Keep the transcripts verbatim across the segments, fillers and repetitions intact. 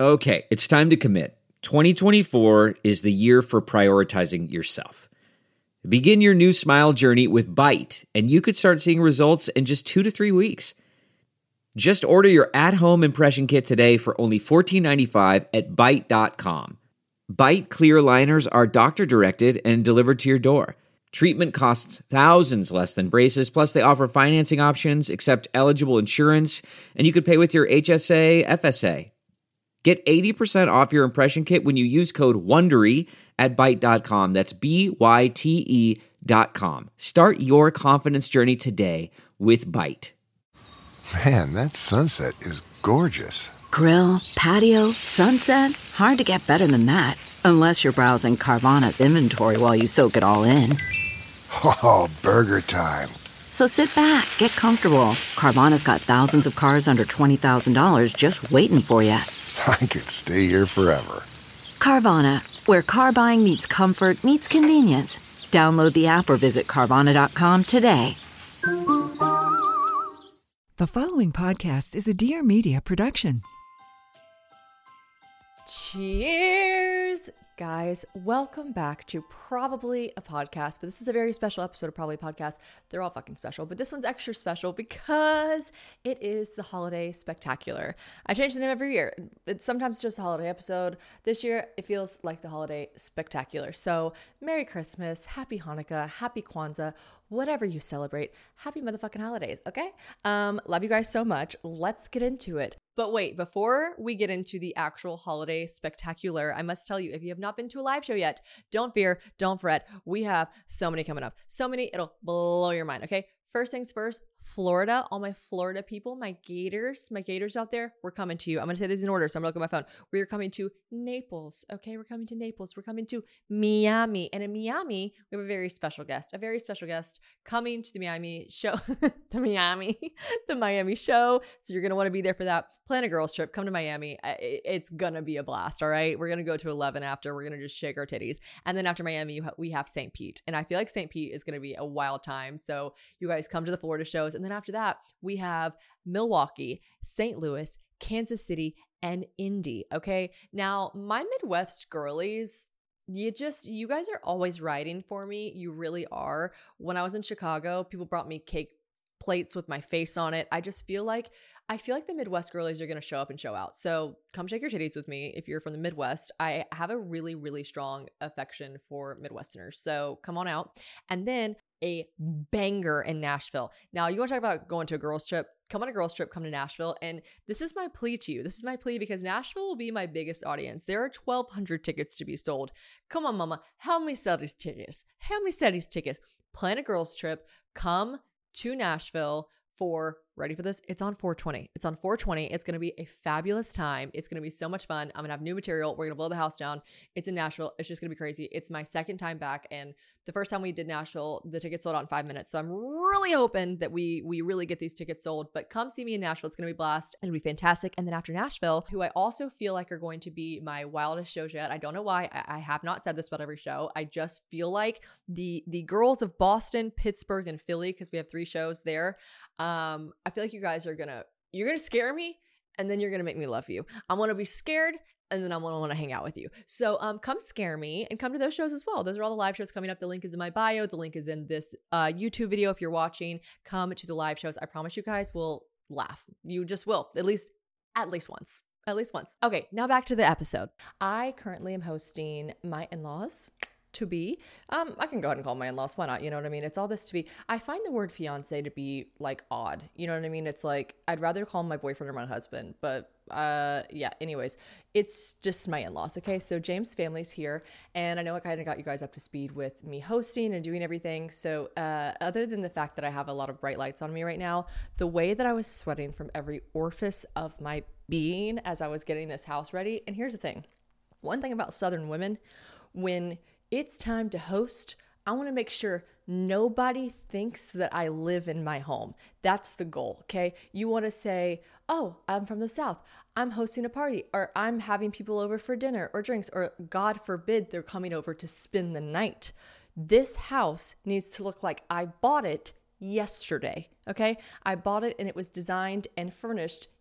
Okay, it's time to commit. twenty twenty-four is the year for prioritizing yourself. Begin your new smile journey with Byte, and you could start seeing results in just two to three weeks. Just order your at-home impression kit today for only fourteen ninety-five at byte dot com. Byte clear aligners are doctor-directed and delivered to your door. Treatment costs thousands less than braces, plus they offer financing options, accept eligible insurance, and you could pay with your H S A, F S A. Get eighty percent off your impression kit when you use code WONDERY at byte dot com. That's B Y T E dot com. Start your confidence journey today with Byte. Man, that sunset is gorgeous. Grill, patio, sunset. Hard to get better than that. Unless you're browsing Carvana's inventory while you soak it all in. Oh, burger time. So sit back, get comfortable. Carvana's got thousands of cars under twenty thousand dollars just waiting for you. I could stay here forever. Carvana, where car buying meets comfort, meets convenience. Download the app or visit Carvana dot com today. The following podcast is a Dear Media production. Cheers! Guys, welcome back to Probably a Podcast, but this is a very special episode of Probably a Podcast. They're all fucking special, but this one's extra special because it is the Holiday Spectacular. I change the name every year. It's sometimes just a holiday episode. This year, it feels like the Holiday Spectacular. So, Merry Christmas, Happy Hanukkah, Happy Kwanzaa, whatever you celebrate. Happy motherfucking holidays, okay? Um, love you guys so much. Let's get into it. But wait, before we get into the actual Holiday Spectacular, I must tell you, if you have not been to a live show yet, don't fear, don't fret. We have so many coming up. So many, it'll blow your mind, okay? First things first, Florida, all my Florida people, my Gators, my Gators out there, we're coming to you. I'm going to say this in order, so I'm going to look at my phone. We're coming to Naples, okay? We're coming to Naples. We're coming to Miami. And in Miami, we have a very special guest, a very special guest coming to the Miami show, the Miami, the Miami show. So you're going to want to be there for that. Plan a girls trip, come to Miami. It's going to be a blast, all right? We're going to go to eleven after. We're going to just shake our titties. And then after Miami, you ha- we have Saint Pete. And I feel like Saint Pete is going to be a wild time. So you guys come to the Florida shows. And then after that, we have Milwaukee, Saint Louis, Kansas City, and Indy. Okay. Now, my Midwest girlies, you just, you guys are always riding for me. You really are. When I was in Chicago, people brought me cake plates with my face on it. I just feel like, I feel like the Midwest girlies are going to show up and show out. So come shake your titties with me if you're from the Midwest. I have a really, really strong affection for Midwesterners. So come on out. And then a banger in Nashville. Now, you want to talk about going to a girls trip? Come on a girls trip, come to Nashville. And this is my plea to you. This is my plea because Nashville will be my biggest audience. There are twelve hundred tickets to be sold. Come on, mama. Help me sell these tickets. Help me sell these tickets. Plan a girls trip. Come to Nashville for, ready for this? It's on four twenty. It's on four twenty. It's going to be a fabulous time. It's going to be so much fun. I'm going to have new material. We're going to blow the house down. It's in Nashville. It's just going to be crazy. It's my second time back. And the first time we did Nashville, the tickets sold out in five minutes. So I'm really hoping that we we really get these tickets sold. But come see me in Nashville. It's going to be a blast. It'll be fantastic. And then after Nashville, who I also feel like are going to be my wildest shows yet. I don't know why. I, I have not said this about every show. I just feel like the the girls of Boston, Pittsburgh, and Philly, because we have three shows there. Um, I feel like you guys are gonna you're gonna scare me, and then you're gonna make me love you. I want to be scared, and then I'm gonna want to hang out with you. So um, come scare me and come to those shows as well. Those are all the live shows coming up. The link is in my bio. The link is in this uh, YouTube video. If you're watching, come to the live shows. I promise you guys will laugh. You just will, at least at least once. At least once. Okay, now back to the episode. I currently am hosting my in-laws to be. Um, I can go ahead and call my in-laws. Why not? You know what I mean? It's all this to be. I find the word fiance to be like odd. You know what I mean? It's like, I'd rather call my boyfriend or my husband, but uh, yeah, anyways, it's just my in-laws. Okay. So James' family's here, and I know I kind of got you guys up to speed with me hosting and doing everything. So, uh, other than the fact that I have a lot of bright lights on me right now, the way that I was sweating from every orifice of my being as I was getting this house ready. And here's the thing. One thing about Southern women, when it's time to host, I want to make sure nobody thinks that I live in my home. That's the goal, okay? You want to say, oh, I'm from the South. I'm hosting a party, or I'm having people over for dinner or drinks, or God forbid they're coming over to spend the night. This house needs to look like I bought it yesterday, okay? I bought it and it was designed and furnished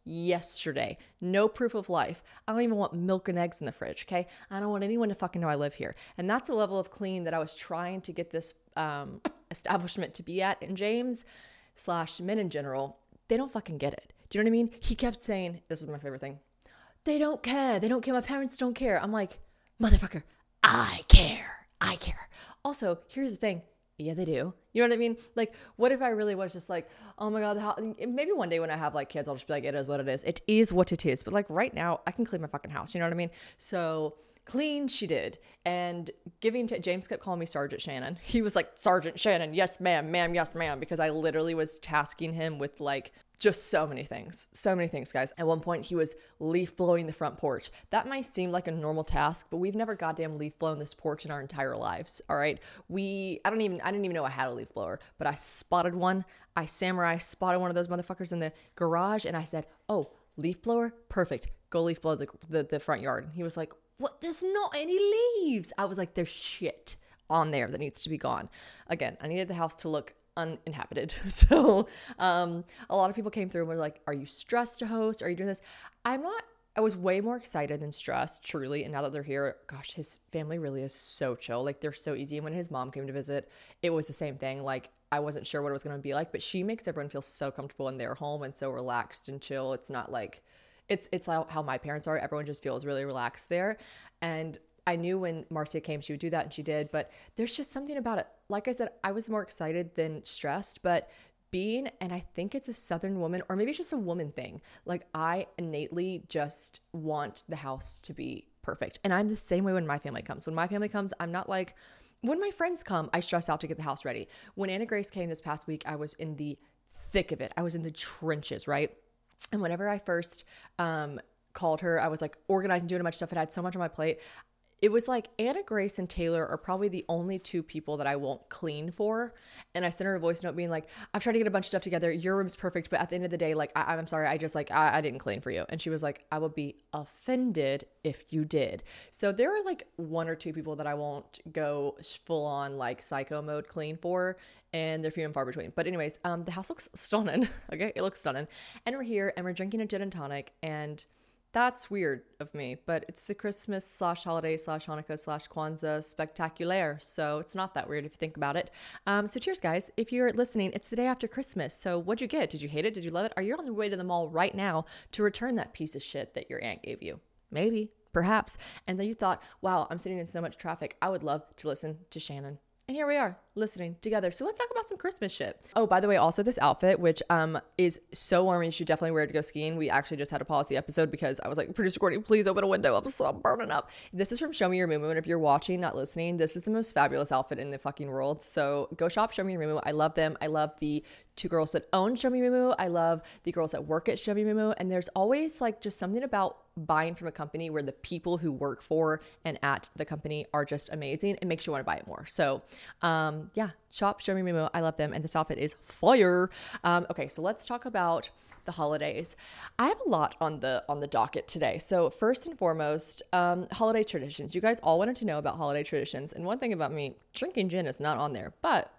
yesterday. No proof of life. I don't even want milk and eggs in the fridge, okay? I don't want anyone to fucking know I live here. And that's a level of clean that I was trying to get this um, establishment to be at. And James slash men in general, they don't fucking get it. Do you know what I mean? He kept saying, this is my favorite thing, they don't care. They don't care. My parents don't care. I'm like, motherfucker, I care. I care. Also, here's the thing. Yeah, they do. You know what I mean? Like, what if I really was just like, oh my God, how, maybe one day when I have like kids, I'll just be like, it is what it is. It is what it is. But like right now, I can clean my fucking house. You know what I mean? So clean she did. And giving to, James kept calling me Sergeant Shannon. He was like, Sergeant Shannon, yes ma'am, ma'am, yes ma'am. Because I literally was tasking him with like just so many things. So many things, guys. At one point, he was leaf blowing the front porch. That might seem like a normal task, but we've never goddamn leaf blown this porch in our entire lives. All right. We, I don't even, I didn't even know I had a leaf blower, but I spotted one. I samurai spotted one of those motherfuckers in the garage and I said, oh, leaf blower? Perfect. Go leaf blow the, the, the front yard. And he was like, what? There's not any leaves. I was like, there's shit on there that needs to be gone. Again, I needed the house to look uninhabited. So um, a lot of people came through and were like, are you stressed to host? Are you doing this? I'm not. I was way more excited than stressed, truly. And now that they're here, gosh, his family really is so chill. Like they're so easy. And when his mom came to visit, it was the same thing. Like I wasn't sure what it was going to be like, but she makes everyone feel so comfortable in their home and so relaxed and chill. It's not like, it's, it's how, how my parents are. Everyone just feels really relaxed there. And I knew when Marcia came, she would do that, and she did. But there's just something about it. Like I said, I was more excited than stressed, but being, and I think it's a Southern woman, or maybe it's just a woman thing. Like I innately just want the house to be perfect. And I'm the same way when my family comes. When my family comes, I'm not like, when my friends come, I stress out to get the house ready. When Anna Grace came this past week, I was in the thick of it. I was in the trenches, right? And whenever I first um, called her, I was like organizing, doing a bunch of stuff. I had so much on my plate. It was like Anna Grace and Taylor are probably the only two people that I won't clean for. And I sent her a voice note being like, I've tried to get a bunch of stuff together. Your room's perfect. But at the end of the day, like, I, I'm sorry. I just like, I, I didn't clean for you. And she was like, I would be offended if you did. So there are like one or two people that I won't go full on like psycho mode clean for. And they're few and far between. But anyways, um, the house looks stunning. Okay. It looks stunning. And we're here and we're drinking a gin and tonic, and that's weird of me, but it's the Christmas slash holiday slash Hanukkah slash Kwanzaa spectacular. So it's not that weird if you think about it. Um, so cheers, guys. If you're listening, it's the day after Christmas. So what'd you get? Did you hate it? Did you love it? Are you on the way to the mall right now to return that piece of shit that your aunt gave you? Maybe, perhaps. And then you thought, wow, I'm sitting in so much traffic. I would love to listen to Shannon. And here we are listening together. So let's talk about some Christmas shit. Oh, by the way, also this outfit, which um is so warm, you should definitely wear it to go skiing. We actually just had to pause the episode because I was like, producer Courtney, please open a window. I'm so I'm burning up. This is from Show Me Your Moo. And if you're watching, not listening, this is the most fabulous outfit in the fucking world. So go shop Show Me Your Moo. I love them. I love the two girls that own Show Me Moo. I love the girls that work at Show Me Moo. And there's always like just something about buying from a company where the people who work for and at the company are just amazing. It makes you want to buy it more. So um yeah, shop Show Me Moo. I love them, and this outfit is fire. Um okay, so let's talk about the holidays. I have a lot on the on the docket today. So first and foremost, um holiday traditions. You guys all wanted to know about holiday traditions, and one thing about me, drinking gin is not on there, but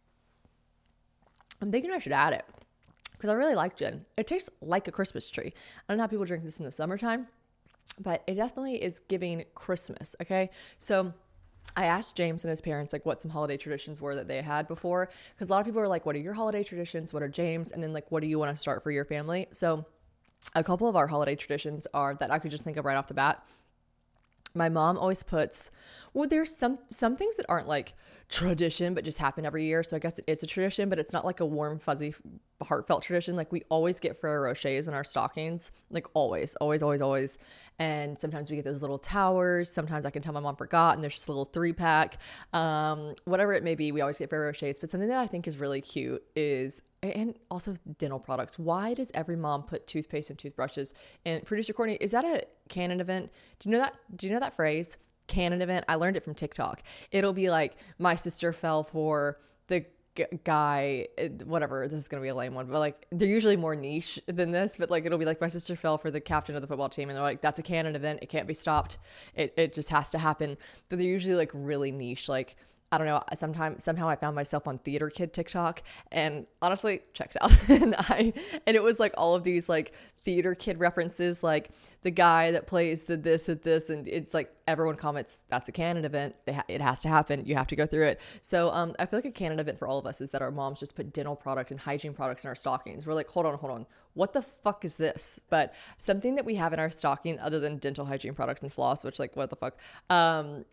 I'm thinking I should add it because I really like gin. It tastes like a Christmas tree. I don't know how people drink this in the summertime, but it definitely is giving Christmas. Okay, so I asked James and his parents like what some holiday traditions were that they had before, because a lot of people are like, what are your holiday traditions? What are James? And then like, what do you want to start for your family? So a couple of our holiday traditions are that I could just think of right off the bat. My mom always puts, well, there's some some things that aren't like tradition, but just happen every year. So I guess it is a tradition, but it's not like a warm, fuzzy, heartfelt tradition. Like we always get Ferrero Rochers in our stockings, like always, always, always, always. And sometimes we get those little towers. Sometimes I can tell my mom forgot and there's just a little three pack. Um, whatever it may be, we always get Ferrero Rochers. But something that I think is really cute is, and also dental products. Why does every mom put toothpaste and toothbrushes? And producer Courtney, is that a canon event? Do you know that? Do you know that phrase? Canon event? I learned it from TikTok. It'll be like, my sister fell for the g- guy, whatever. This is going to be a lame one, but like, they're usually more niche than this, but like, it'll be like, my sister fell for the captain of the football team. And they're like, that's a canon event. It can't be stopped. It, it just has to happen. But they're usually like really niche, like, I don't know, sometimes somehow I found myself on Theater Kid TikTok, and honestly, checks out. and I and it was like all of these like Theater Kid references, like the guy that plays the this and this, and it's like everyone comments, that's a canon event. They ha- it has to happen. You have to go through it. So um, I feel like a canon event for all of us is that our moms just put dental product and hygiene products in our stockings. We're like, hold on, hold on. What the fuck is this? But something that we have in our stocking other than dental hygiene products and floss, which like, what the fuck? Um,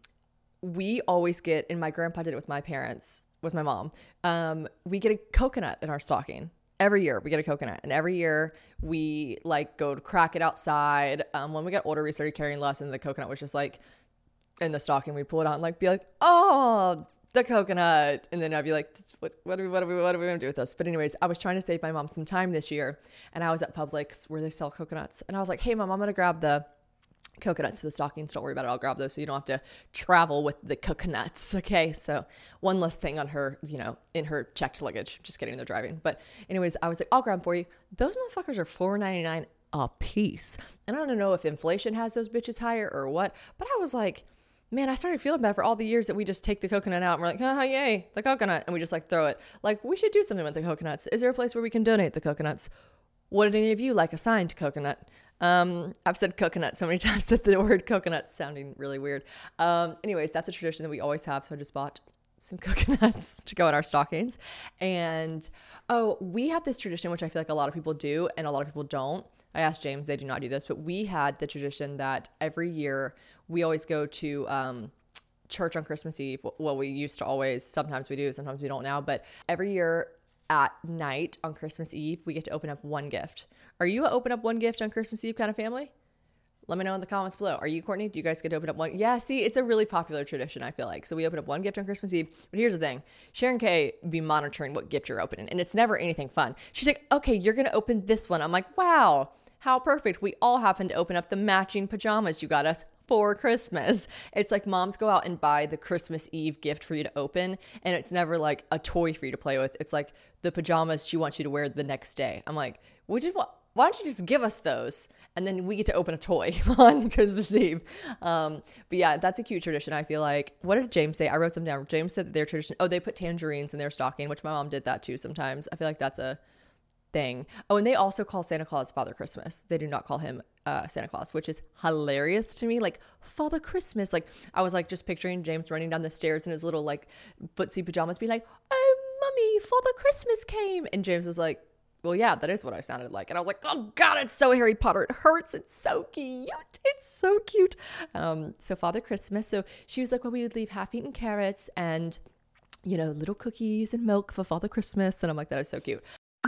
we always get, and my grandpa did it with my parents, with my mom, um, we get a coconut in our stocking. Every year we get a coconut, and every year we like go to crack it outside. Um, when we got older, we started carrying less, and the coconut was just like in the stocking. We'd pull it out and like be like, oh, the coconut. And then I'd be like, what, what do we, what do we, what are we going to do with this? But anyways, I was trying to save my mom some time this year, and I was at Publix where they sell coconuts, and I was like, hey mom, I'm going to grab the coconuts for the stockings. Don't worry about it. I'll grab those so you don't have to travel with the coconuts. Okay. So one less thing on her, you know, in her checked luggage. Just kidding. They're driving. But anyways, I was like, I'll grab them for you. Those motherfuckers are four ninety-nine a piece. And I don't know if inflation has those bitches higher or what, but I was like, man, I started feeling bad for all the years that we just take the coconut out and we're like, oh, yay, the coconut. And we just like throw it. Like, we should do something with the coconuts. Is there a place where we can donate the coconuts? Would any of you like a signed coconut? Um, I've said coconut so many times that the word coconut sounding really weird. Um, anyways, that's a tradition that we always have. So I just bought some coconuts to go in our stockings. And, oh, we have this tradition, which I feel like a lot of people do and a lot of people don't. I asked James, they do not do this, but we had the tradition that every year we always go to, um, church on Christmas Eve. Well, we used to always, sometimes we do, sometimes we don't now, but every year at night on Christmas Eve, we get to open up one gift. Are you a open up one gift on Christmas Eve kind of family? Let me know in the comments below. Are you, Courtney? Do you guys get to open up one? Yeah, see, it's a really popular tradition, I feel like. So we open up one gift on Christmas Eve. But here's the thing. Sharon K be monitoring what gift you're opening, and it's never anything fun. She's like, okay, you're going to open this one. I'm like, wow, how perfect. We all happen to open up the matching pajamas you got us for Christmas. It's like moms go out and buy the Christmas Eve gift for you to open, and it's never like a toy for you to play with. It's like the pajamas she wants you to wear the next day. I'm like, we just want, why don't you just give us those? And then we get to open a toy on Christmas Eve. Um, but yeah, that's a cute tradition, I feel like. What did James say? I wrote them down. James said that their tradition, oh, they put tangerines in their stocking, which my mom did that too sometimes. I feel like that's a thing. Oh, and they also call Santa Claus Father Christmas. They do not call him uh, Santa Claus, which is hilarious to me. Like, Father Christmas. Like, I was like just picturing James running down the stairs in his little like footsie pajamas being like, oh, Mummy, Father Christmas came. And James was like, well, yeah, that is what I sounded like. And I was like, oh God, it's so Harry Potter. It hurts. It's so cute. It's so cute. Um, so Father Christmas. So she was like, well, we would leave half-eaten carrots and, you know, little cookies and milk for Father Christmas. And I'm like, that is so cute.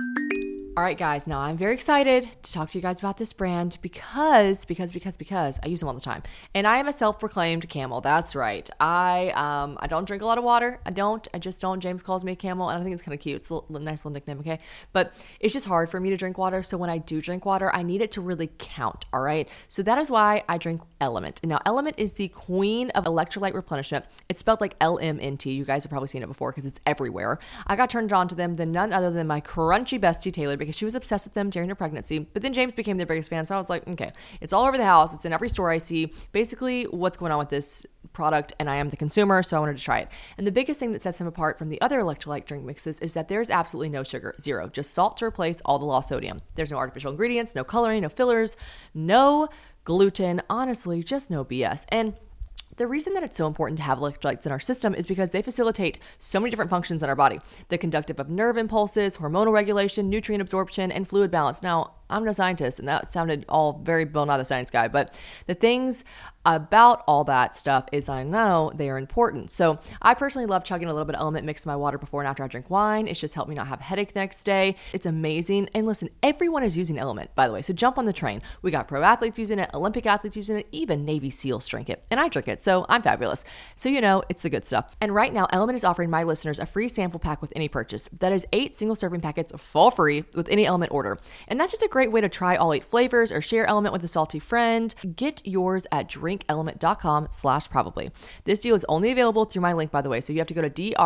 All right, guys, now I'm very excited to talk to you guys about this brand because, because, because, because I use them all the time. And I am a self-proclaimed camel. That's right. I um I don't drink a lot of water. I don't. I just don't. James calls me a camel, and I think it's kind of cute. It's a little, nice little nickname, okay? But it's just hard for me to drink water. So when I do drink water, I need it to really count, all right? So that is why I drink Element. And now Element is the queen of electrolyte replenishment. It's spelled like L M N T. You guys have probably seen it before because it's everywhere. I got turned on to them than none other than my crunchy bestie, Taylor, because she was obsessed with them during her pregnancy. But then James became their biggest fan. So I was like, okay, it's all over the house. It's in every store I see. Basically, what's going on with this product, and I am the consumer, so I wanted to try it. And the biggest thing that sets them apart from the other electrolyte drink mixes is that there's absolutely no sugar, zero, just salt to replace all the lost sodium. There's no artificial ingredients, no coloring, no fillers, no gluten, honestly, just no B S. And the reason that it's so important to have electrolytes in our system is because they facilitate so many different functions in our body. The conductive of nerve impulses, hormonal regulation, nutrient absorption, and fluid balance. Now, I'm no scientist, and that sounded all very Bill Nye the Science Guy, but the things about all that stuff is I know they are important. So I personally love chugging a little bit of Element mixed in my water before and after I drink wine. It's just helped me not have a headache the next day. It's amazing. And listen, everyone is using Element, by the way, so jump on the train. We got pro athletes using it, Olympic athletes using it, even Navy SEALs drink it, and I drink it, so I'm fabulous. So you know, it's the good stuff. And right now, Element is offering my listeners a free sample pack with any purchase. That is eight single serving packets for free with any Element order. And that's just a great way to try all eight flavors or share Element with a salty friend. Get yours at drinkelement.com slash probably. This deal is only available through my link, by the way, so you have to go to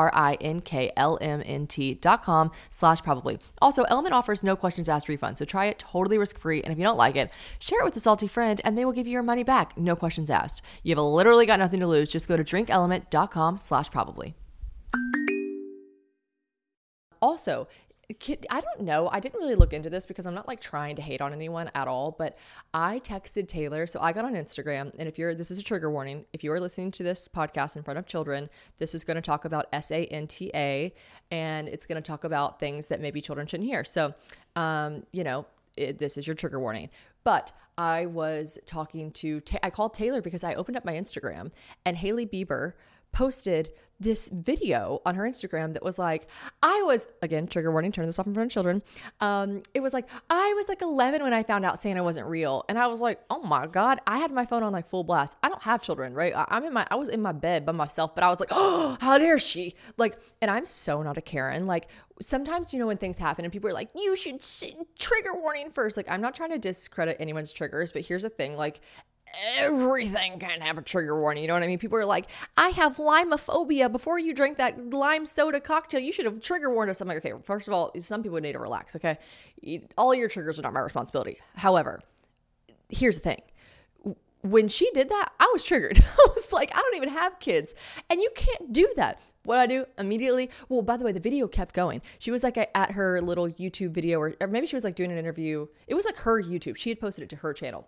D-R-I-N-K-L-M-N-T dot com slash probably. Also, Element offers no questions asked refund, so try it totally risk-free, and if you don't like it, share it with a salty friend, and they will give you your money back, no questions asked. You've literally got nothing to lose. Just go to drinkelement.com slash probably. Also, I don't know. I didn't really look into this because I'm not like trying to hate on anyone at all, but I texted Taylor. So I got on Instagram, and if you're, this is a trigger warning. If you are listening to this podcast in front of children, this is going to talk about S A N T A, and it's going to talk about things that maybe children shouldn't hear. So, um, you know, it, this is your trigger warning. But I was talking to, Ta- I called Taylor because I opened up my Instagram and Hailey Bieber posted this video on her Instagram that was like, I was, again, trigger warning, turn this off in front of children. Um, it was like, I was like eleven when I found out Santa wasn't real. And I was like, oh my God, I had my phone on like full blast. I don't have children, right? I, I'm in my, I was in my bed by myself, but I was like, oh, how dare she? Like, and I'm so not a Karen. Like, sometimes, you know, when things happen and people are like, you should sit, trigger warning first. Like, I'm not trying to discredit anyone's triggers, but here's the thing, like, everything can have a trigger warning. You know what I mean? People are like, I have limeophobia. Before you drink that lime soda cocktail, you should have trigger warned us. I'm like, okay, first of all, some people need to relax. Okay. All your triggers are not my responsibility. However, here's the thing. When she did that, I was triggered. I was like, I don't even have kids. And you can't do that. What I do immediately, well, by the way, the video kept going. She was like at her little YouTube video, or, or maybe she was like doing an interview. It was like her YouTube. She had posted it to her channel.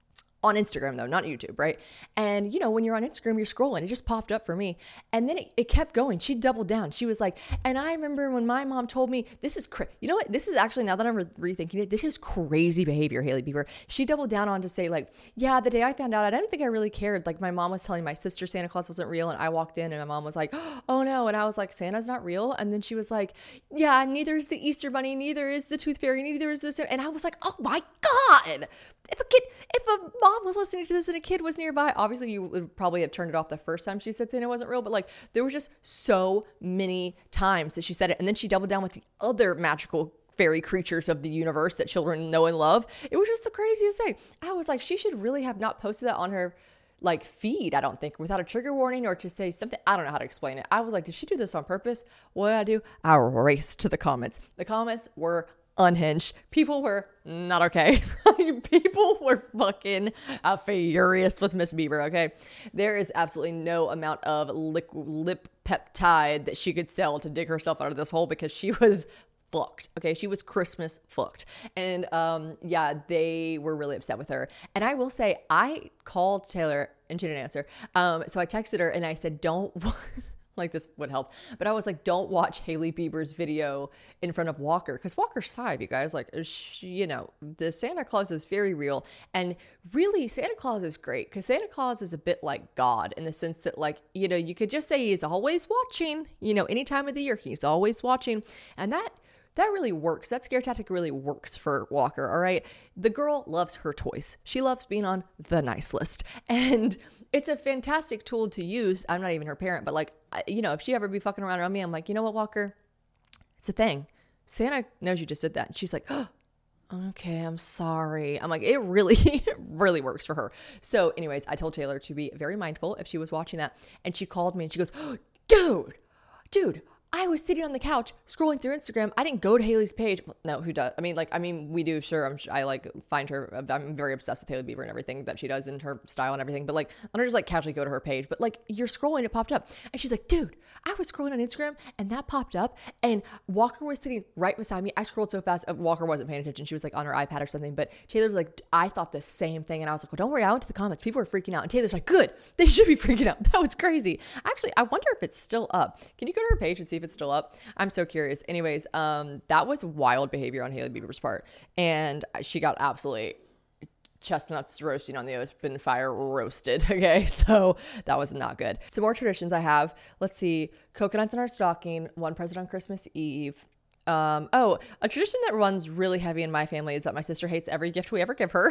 On Instagram though, not YouTube, right? And you know, when you're on Instagram, you're scrolling. It just popped up for me. And then it, it kept going. She doubled down. She was like, and I remember when my mom told me, this is, cra-. you know what? This is actually, now that I'm re- rethinking it, this is crazy behavior, Hailey Bieber. She doubled down on to say like, yeah, the day I found out, I didn't think I really cared. Like my mom was telling my sister Santa Claus wasn't real. And I walked in and my mom was like, oh no. And I was like, Santa's not real. And then she was like, yeah, neither is the Easter Bunny. Neither is the Tooth Fairy. Neither is this. And I was like, oh my God. If a kid, if a mom was listening to this and a kid was nearby, obviously you would probably have turned it off the first time she said Santa wasn't real, but like there was just so many times that she said it. And then she doubled down with the other magical fairy creatures of the universe that children know and love. It was just the craziest thing. I was like, she should really have not posted that on her like feed, I don't think, without a trigger warning or to say something. I don't know how to explain it. I was like, did she do this on purpose? What did I do? I raced to the comments. The comments were unhinged. People were not okay. People were fucking uh, furious with Miss Bieber. Okay. There is absolutely no amount of lip, lip peptide that she could sell to dig herself out of this hole because she was fucked. Okay. She was Christmas fucked. And, um, yeah, they were really upset with her. And I will say, I called Taylor and she didn't answer. Um, so I texted her and I said, don't like this would help. But I was like, don't watch Hailey Bieber's video in front of Walker. Because Walker's five, you guys. Like, she, you know, the Santa Claus is very real. And really, Santa Claus is great. Because Santa Claus is a bit like God in the sense that, like, you know, you could just say he's always watching. You know, any time of the year, he's always watching. And that That really works. That scare tactic really works for Walker, all right? The girl loves her toys. She loves being on the nice list. And it's a fantastic tool to use. I'm not even her parent, but like, you know, if she ever be fucking around around me, I'm like, you know what, Walker? It's a thing. Santa knows you just did that. And she's like, oh, okay, I'm sorry. I'm like, it really, it really works for her. So anyways, I told Taylor to be very mindful if she was watching that. And she called me and she goes, oh, dude, dude, I was sitting on the couch scrolling through Instagram. I didn't go to Hailey's page. No, who does? I mean, like, I mean, we do. Sure. I'm, I like find her. I'm very obsessed with Hailey Bieber and everything that she does and her style and everything. But like, I don't just like casually go to her page, but like you're scrolling, it popped up and she's like, dude, I was scrolling on Instagram and that popped up and Walker was sitting right beside me. I scrolled so fast. Walker wasn't paying attention. She was like on her iPad or something, but Taylor was like, I thought the same thing. And I was like, well, don't worry. I went to the comments. People were freaking out. And Taylor's like, good. They should be freaking out. That was crazy. Actually, I wonder if it's still up. Can you go to her page and see if it's still up? I'm so curious. Anyways, um, that was wild behavior on Hailey Bieber's part. And she got absolutely chestnuts roasting on the open fire roasted. Okay. So that was not good. Some more traditions I have. Let's see. Coconuts in our stocking. One present on Christmas Eve. Um, oh, a tradition that runs really heavy in my family is that my sister hates every gift we ever give her.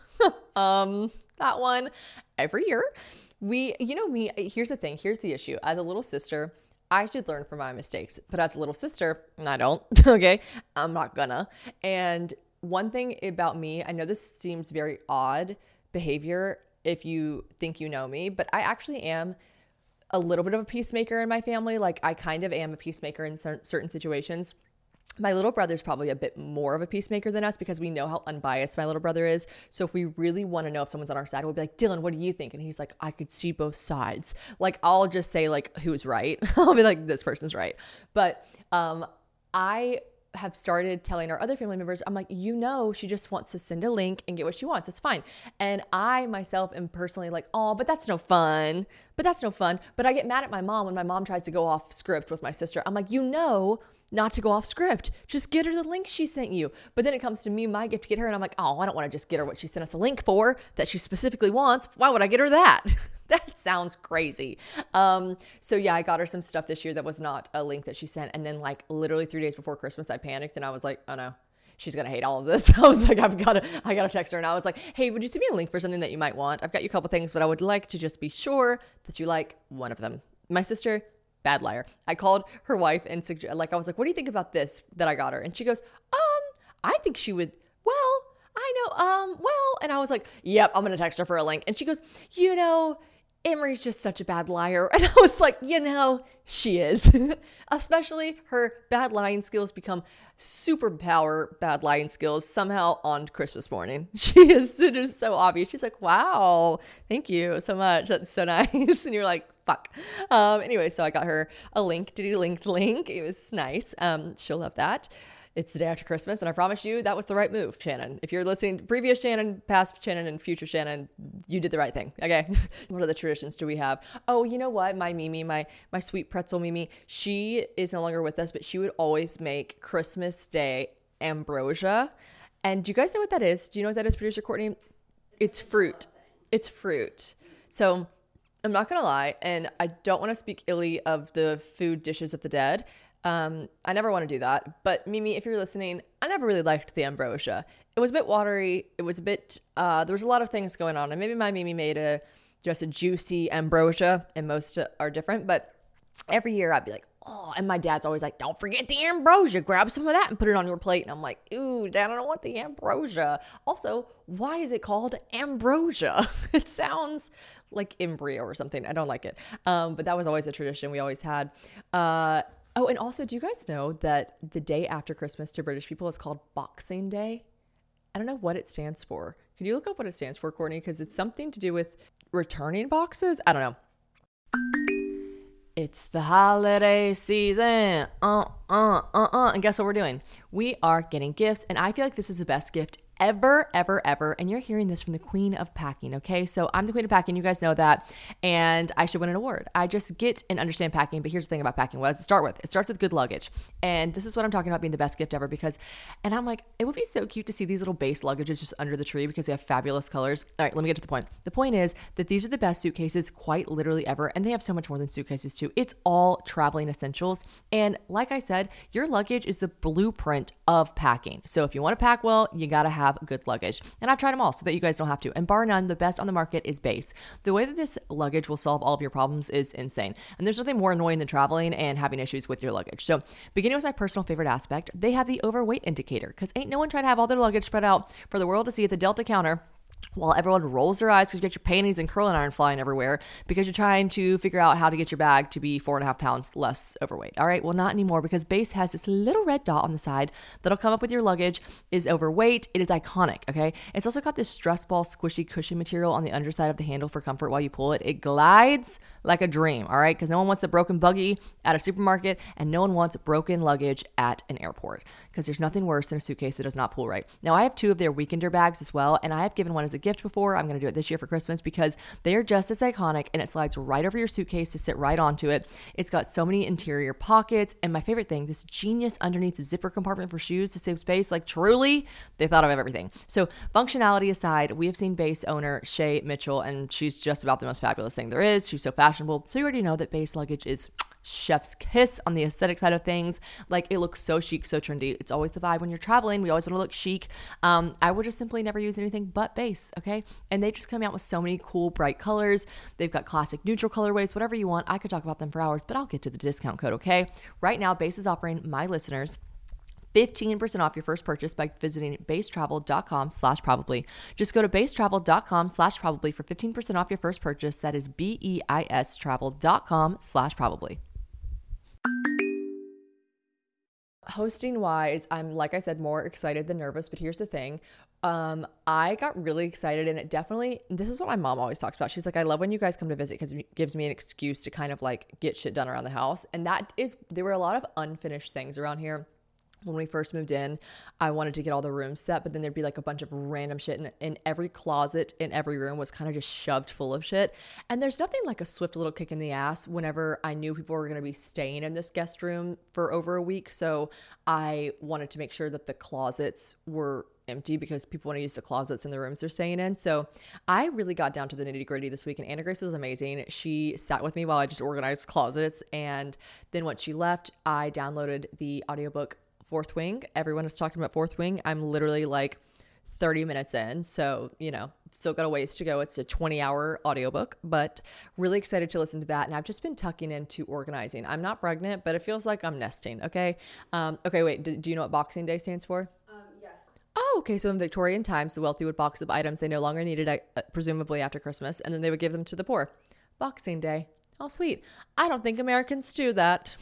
um, that one every year. We, you know me, here's the thing. Here's the issue. As a little sister, I should learn from my mistakes, but as a little sister, I don't. Okay. I'm not gonna. And one thing about me, I know this seems very odd behavior if you think you know me, but I actually am a little bit of a peacemaker in my family. Like I kind of am a peacemaker in certain situations. My little brother's probably a bit more of a peacemaker than us because we know how unbiased my little brother is. So if we really want to know if someone's on our side, we'll be like, Dylan, what do you think? And he's like, I could see both sides. Like, I'll just say like, who's right? I'll be like, this person's right. But um, I have started telling our other family members, I'm like, you know, she just wants to send a link and get what she wants. It's fine. And I myself am personally like, oh, but that's no fun. But that's no fun. But I get mad at my mom when my mom tries to go off script with my sister. I'm like, you know, not to go off script. Just get her the link she sent you. But then it comes to me, my gift to get her. And I'm like, oh, I don't want to just get her what she sent us a link for that she specifically wants. Why would I get her that? That sounds crazy. Um, so yeah, I got her some stuff this year that was not a link that she sent. And then like literally three days before Christmas, I panicked and I was like, oh no, she's going to hate all of this. I was like, I've got to, I got to text her. And I was like, hey, would you send me a link for something that you might want? I've got you a couple things, but I would like to just be sure that you like one of them. My sister, bad liar. I called her wife and suggest, like, I was like, what do you think about this that I got her? And she goes, um, I think she would, well, I know, um, well, and I was like, yep, I'm going to text her for a link. And she goes, you know, Emery's just such a bad liar. And I was like, you know, she is. Especially her bad lying skills become superpower bad lying skills somehow on Christmas morning. She is, it is so obvious. She's like, wow, thank you so much. That's so nice. And you're like, fuck. Um, anyway, so I got her a link, diddy link link. It was nice. Um, she'll love that. It's the day after Christmas, and I promise you that was the right move, Shannon. If you're listening to previous Shannon, past Shannon, and future Shannon, you did the right thing, okay? What other traditions do we have? Oh, you know what? My Mimi, my my sweet pretzel Mimi, she is no longer with us, but she would always make Christmas Day ambrosia. And do you guys know what that is? Do you know what that is, producer Courtney? It's fruit. It's fruit. So I'm not going to lie, and I don't want to speak illy of the food dishes of the dead. Um, I never want to do that. But Mimi, if you're listening, I never really liked the ambrosia. It was a bit watery. It was a bit, uh, there was a lot of things going on. And maybe my Mimi made a, just a juicy ambrosia, and most are different. But every year I'd be like, oh, and my dad's always like, don't forget the ambrosia. Grab some of that and put it on your plate. And I'm like, ooh, Dad, I don't want the ambrosia. Also, why is it called ambrosia? It sounds like embryo or something. I don't like it. Um, but that was always a tradition we always had. Uh, Oh, and also, do you guys know that the day after Christmas to British people is called Boxing Day? I don't know what it stands for. Can you look up what it stands for, Courtney? Because it's something to do with returning boxes. I don't know. It's the holiday season. Uh, uh, uh, uh. And guess what we're doing? We are getting gifts. And I feel like this is the best gift ever, ever, ever. And you're hearing this from the queen of packing, okay? So I'm the queen of packing. You guys know that. And I should win an award. I just get and understand packing. But here's the thing about packing. What does it start with? It starts with good luggage. And this is what I'm talking about being the best gift ever because, and I'm like, it would be so cute to see these little base luggages just under the tree because they have fabulous colors. All right, let me get to the point. The point is that these are the best suitcases quite literally ever. And they have so much more than suitcases too. It's all traveling essentials. And like I said, your luggage is the blueprint of packing. So if you want to pack well, you got to have good luggage. And I've tried them all so that you guys don't have to. And bar none, the best on the market is Base. The way that this luggage will solve all of your problems is insane. And there's nothing more annoying than traveling and having issues with your luggage. So beginning with my personal favorite aspect, they have the overweight indicator because ain't no one trying to have all their luggage spread out for the world to see at the Delta counter while everyone rolls their eyes because you get your panties and curling iron flying everywhere because you're trying to figure out how to get your bag to be four and a half pounds less overweight. All right, well, not anymore because Base has this little red dot on the side that'll come up with your luggage, is overweight. It is iconic, okay? It's also got this stress ball squishy cushion material on the underside of the handle for comfort while you pull it. It glides like a dream, all right? Because no one wants a broken buggy at a supermarket and no one wants broken luggage at an airport because there's nothing worse than a suitcase that does not pull right. Now, I have two of their Weekender bags as well, and I have given one as a gift before. I'm going to do it this year for Christmas because they are just as iconic and it slides right over your suitcase to sit right onto it. It's got so many interior pockets, and my favorite thing, this genius underneath the zipper compartment for shoes to save space. Like truly, they thought of everything. So functionality aside, we have seen Base owner Shay Mitchell, and she's just about the most fabulous thing there is. She's so fashionable. So you already know that Base luggage is chef's kiss on the aesthetic side of things. Like it looks so chic, so trendy. It's always the vibe when you're traveling. We always want to look chic. Um, I would just simply never use anything but Base, okay? And they just come out with so many cool, bright colors. They've got classic neutral colorways, whatever you want. I could talk about them for hours, but I'll get to the discount code, okay? Right now, Base is offering my listeners fifteen percent off your first purchase by visiting basetravel.com slash probably. Just go to basetravel.com slash probably for fifteen percent off your first purchase. That is B-E-I-S travel.com slash probably. hosting wise, I'm, like I said, more excited than nervous, but here's the thing. Um, I got really excited, and it definitely, this is what my mom always talks about. She's like, I love when you guys come to visit because it gives me an excuse to kind of like get shit done around the house. And that is, there were a lot of unfinished things around here. When we first moved in, I wanted to get all the rooms set, but then there'd be like a bunch of random shit, and in every closet in every room was kind of just shoved full of shit. And there's nothing like a swift little kick in the ass whenever I knew people were going to be staying in this guest room for over a week. So I wanted to make sure that the closets were empty because people want to use the closets in the rooms they're staying in. So I really got down to the nitty gritty this week, and Anna Grace was amazing. She sat with me while I just organized closets. And then once she left, I downloaded the audiobook Fourth Wing. Everyone is talking about Fourth Wing. I'm literally like thirty minutes in. So, you know, still got a ways to go. It's a twenty hour audiobook, but really excited to listen to that. And I've just been tucking into organizing. I'm not pregnant, but it feels like I'm nesting. Okay. Um, okay. Wait, do, do you know what Boxing Day stands for? Um, yes. Oh, okay. So in Victorian times, the wealthy would box up items they no longer needed, uh, presumably after Christmas, and then they would give them to the poor. Boxing Day. Oh, sweet. I don't think Americans do that.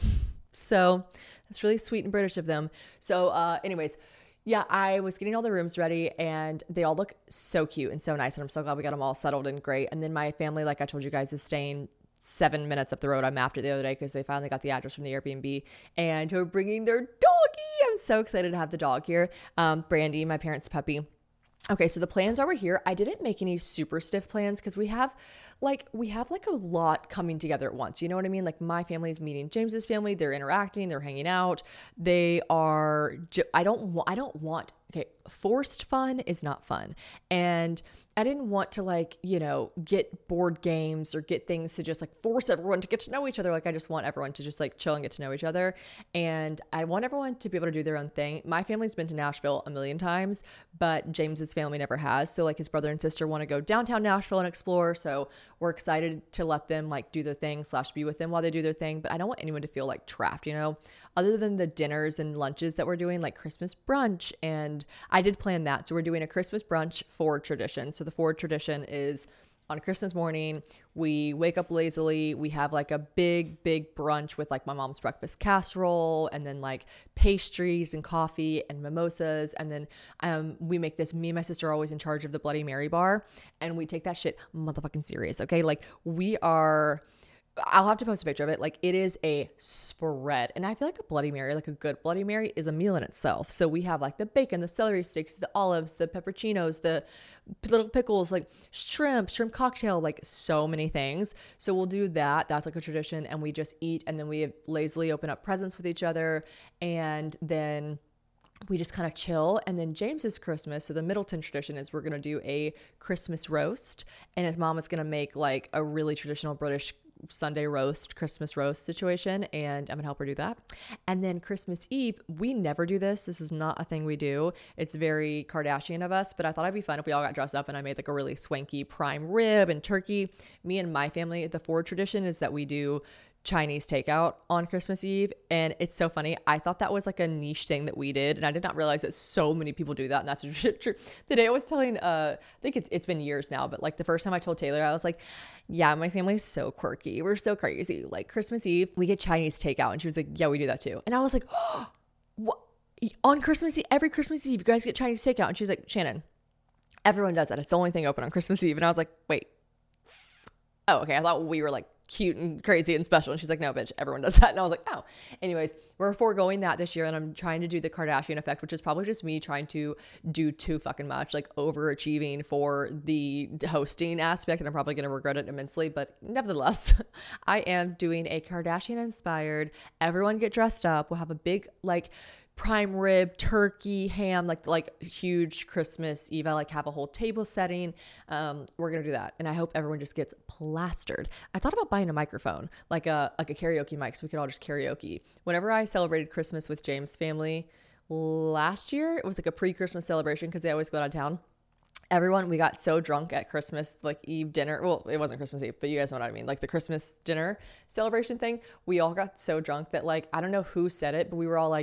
So that's really sweet and British of them. So uh, anyways, yeah, I was getting all the rooms ready, and they all look so cute and so nice. And I'm so glad we got them all settled and great. And then my family, like I told you guys, is staying seven minutes up the road. I mapped it the other day because they finally got the address from the Airbnb, and they're bringing their doggy. I'm so excited to have the dog here. Um, Brandy, my parents' puppy. Okay, so the plans are we're here. I didn't make any super stiff plans because we have like we have like a lot coming together at once. You know what I mean? Like my family is meeting James's family. They're interacting. They're hanging out. They are. I don't want. I don't want. Okay, forced fun is not fun, and I didn't want to like you know get board games or get things to just like force everyone to get to know each other. Like I just want everyone to just like chill and get to know each other, and I want everyone to be able to do their own thing. My family's been to Nashville a million times, but James's family never has. So like his brother and sister want to go downtown Nashville and explore. So we're excited to let them like do their thing slash be with them while they do their thing. But I don't want anyone to feel like trapped, you know, other than the dinners and lunches that we're doing, like Christmas brunch. And I did plan that. So we're doing a Christmas brunch Ford tradition. So the Ford tradition is on Christmas morning, we wake up lazily. We have like a big, big brunch with like my mom's breakfast casserole, and then like pastries and coffee and mimosas. And then um, we make this, me and my sister are always in charge of the Bloody Mary bar, and we take that shit motherfucking serious. Okay. Like we are, I'll have to post a picture of it. Like it is a spread. And I feel like a Bloody Mary, like a good Bloody Mary is a meal in itself. So we have like the bacon, the celery sticks, the olives, the pepperoncinos, the little pickles, like shrimp, shrimp cocktail, like so many things. So we'll do that. That's like a tradition. And we just eat, and then we lazily open up presents with each other. And then we just kind of chill. And then James's Christmas, so the Middleton tradition is we're going to do a Christmas roast, and his mom is going to make like a really traditional British Sunday roast, Christmas roast situation, and I'm gonna help her do that. And then Christmas Eve, we never do this. This is not a thing we do. It's very Kardashian of us, but I thought it'd be fun if we all got dressed up and I made like a really swanky prime rib and turkey. Me and my family, the Ford tradition is that we do Chinese takeout on Christmas Eve. And it's so funny. I thought that was like a niche thing that we did, and I did not realize that so many people do that. And that's true. The day I was telling, uh, I think it's, it's been years now, but like the first time I told Taylor, I was like, yeah, my family's so quirky. We're so crazy. Like Christmas Eve, we get Chinese takeout. And she was like, yeah, we do that too. And I was like, oh, what? On Christmas Eve, every Christmas Eve, you guys get Chinese takeout. And she's like, Shannon, everyone does that. It's the only thing open on Christmas Eve. And I was like, wait, oh, okay. I thought we were like cute and crazy and special. And she's like, no, bitch, everyone does that. And I was like, oh. Anyways, we're foregoing that this year, and I'm trying to do the Kardashian effect, which is probably just me trying to do too fucking much, like overachieving for the hosting aspect, and I'm probably going to regret it immensely. But nevertheless, I am doing a Kardashian inspired, everyone get dressed up. We'll have a big like prime rib, turkey, ham, like like huge Christmas Eve. I like have a whole table setting. Um, we're gonna do that, and I hope everyone just gets plastered. I thought about buying a microphone, like a like a karaoke mic, so we could all just karaoke. Whenever I celebrated Christmas with James' family last year, it was like a pre-Christmas celebration because they always go out of town. Everyone, we got so drunk at Christmas, like Eve dinner. Well, it wasn't Christmas Eve, but you guys know what I mean. Like the Christmas dinner celebration thing. We all got so drunk that like, I don't know who said it, but we were all like,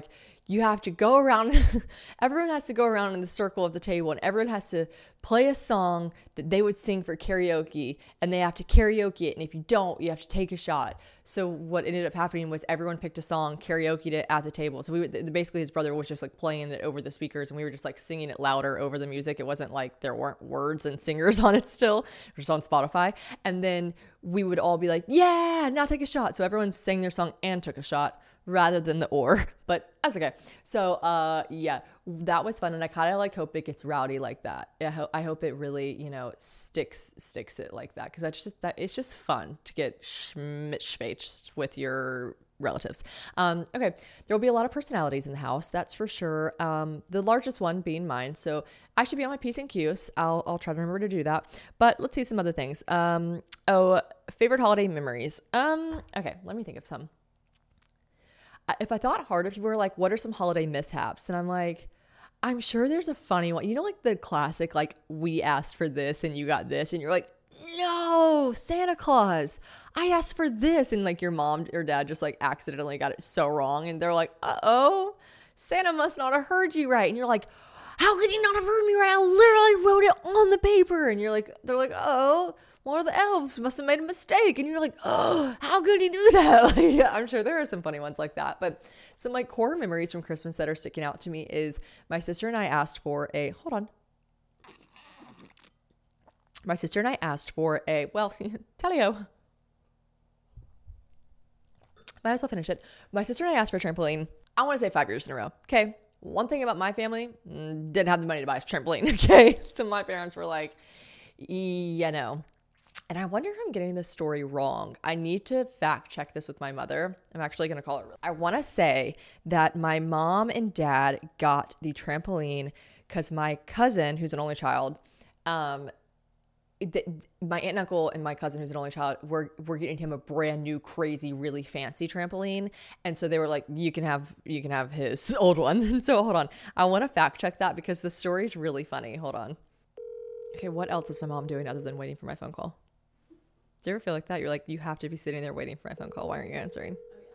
you have to go around, everyone has to go around in the circle of the table and everyone has to play a song that they would sing for karaoke and they have to karaoke it. And if you don't, you have to take a shot. So what ended up happening was everyone picked a song, karaoke'd it at the table. So we would, basically his brother was just like playing it over the speakers and we were just like singing it louder over the music. It wasn't like there weren't words and singers on it still, just on Spotify. And then we would all be like, yeah, now take a shot. So everyone sang their song and took a shot, rather than the or, but that's okay. So, uh, yeah, that was fun. And I kind of like hope it gets rowdy like that. I, ho- I hope it really, you know, sticks, sticks it like that. Cause that's just, that it's just fun to get schmitschwatched with your relatives. Um, okay. There'll be a lot of personalities in the house. That's for sure. Um, the largest one being mine. So I should be on my P's and Q's. I'll, I'll try to remember to do that, but let's see some other things. Um, oh, favorite holiday memories. Um, okay. Let me think of some. If I thought hard, if you were like, what are some holiday mishaps? And I'm like, I'm sure there's a funny one. You know, like the classic, like we asked for this and you got this. And you're like, no, Santa Claus, I asked for this. And like your mom or dad just like accidentally got it so wrong. And they're like, uh-oh, Santa must not have heard you right. And you're like, how could you not have heard me right? I literally wrote it on the paper. And you're like, they're like, oh, one of the elves must have made a mistake. And you're like, oh, how could he do that? Like, yeah, I'm sure there are some funny ones like that. But some like core memories from Christmas that are sticking out to me is my sister and I asked for a, hold on. My sister and I asked for a, well, tell-o. Might as well finish it. My sister and I asked for a trampoline. I want to say five years in a row. Okay. One thing about my family, didn't have the money to buy a trampoline. Okay. So my parents were like, yeah, no. And I wonder if I'm getting this story wrong. I need to fact check this with my mother. I'm actually going to call her. I want to say that my mom and dad got the trampoline because my cousin, who's an only child, um, th- my aunt and uncle and my cousin, who's an only child, were, were getting him a brand new, crazy, really fancy trampoline. And so they were like, you can have, you can have his old one. And so hold on. I want to fact check that because the story is really funny. Hold on. Okay. What else is my mom doing other than waiting for my phone call? Do you ever feel like that? You're like, you have to be sitting there waiting for my phone call. Why aren't you answering?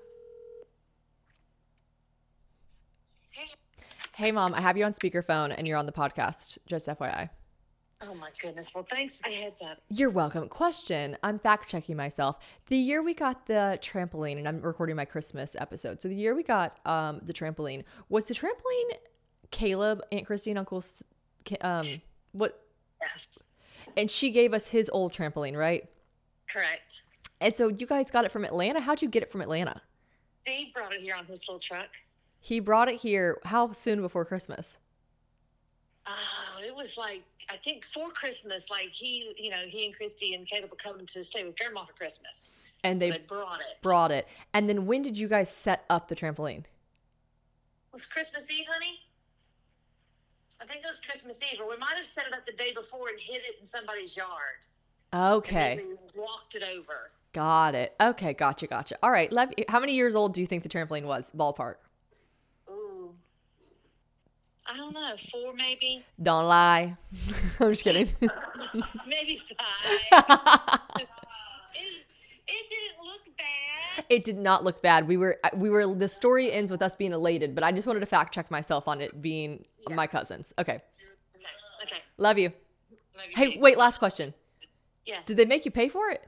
Hey, Mom, I have you on speakerphone and you're on the podcast. Just F Y I. Oh, my goodness. Well, thanks for the heads up. You're welcome. Question. I'm fact checking myself. The year we got the trampoline, and I'm recording my Christmas episode. So the year we got um, the trampoline, was the trampoline Caleb, Aunt Christy, and Uncle, um, what? Yes. And she gave us his old trampoline, right? Correct. And so you guys got it from Atlanta. How'd you get it from Atlanta? Steve brought it here on his little truck. He brought it here. How soon before Christmas? Oh, it was like, I think before Christmas, like he, you know, he and Christy and Caleb were coming to stay with Grandma for Christmas. And so they, they brought it. Brought it. And then when did you guys set up the trampoline? It was Christmas Eve, honey? I think it was Christmas Eve, or we might have set it up the day before and hid it in somebody's yard. Okay. And then we walked it over. Got it. Okay. Gotcha. Gotcha. All right. Lev, how many years old do you think the trampoline was? Ballpark. Ooh. I don't know. Four, maybe? Don't lie. I'm just kidding. Maybe five. it, it didn't look bad. It did not look bad. We were, we were, the story ends with us being elated, but I just wanted to fact check myself on it being yeah. my cousins. Okay. Okay. Okay. Love you. Love you Hey, too. wait, last question. Yes. Did they make you pay for it?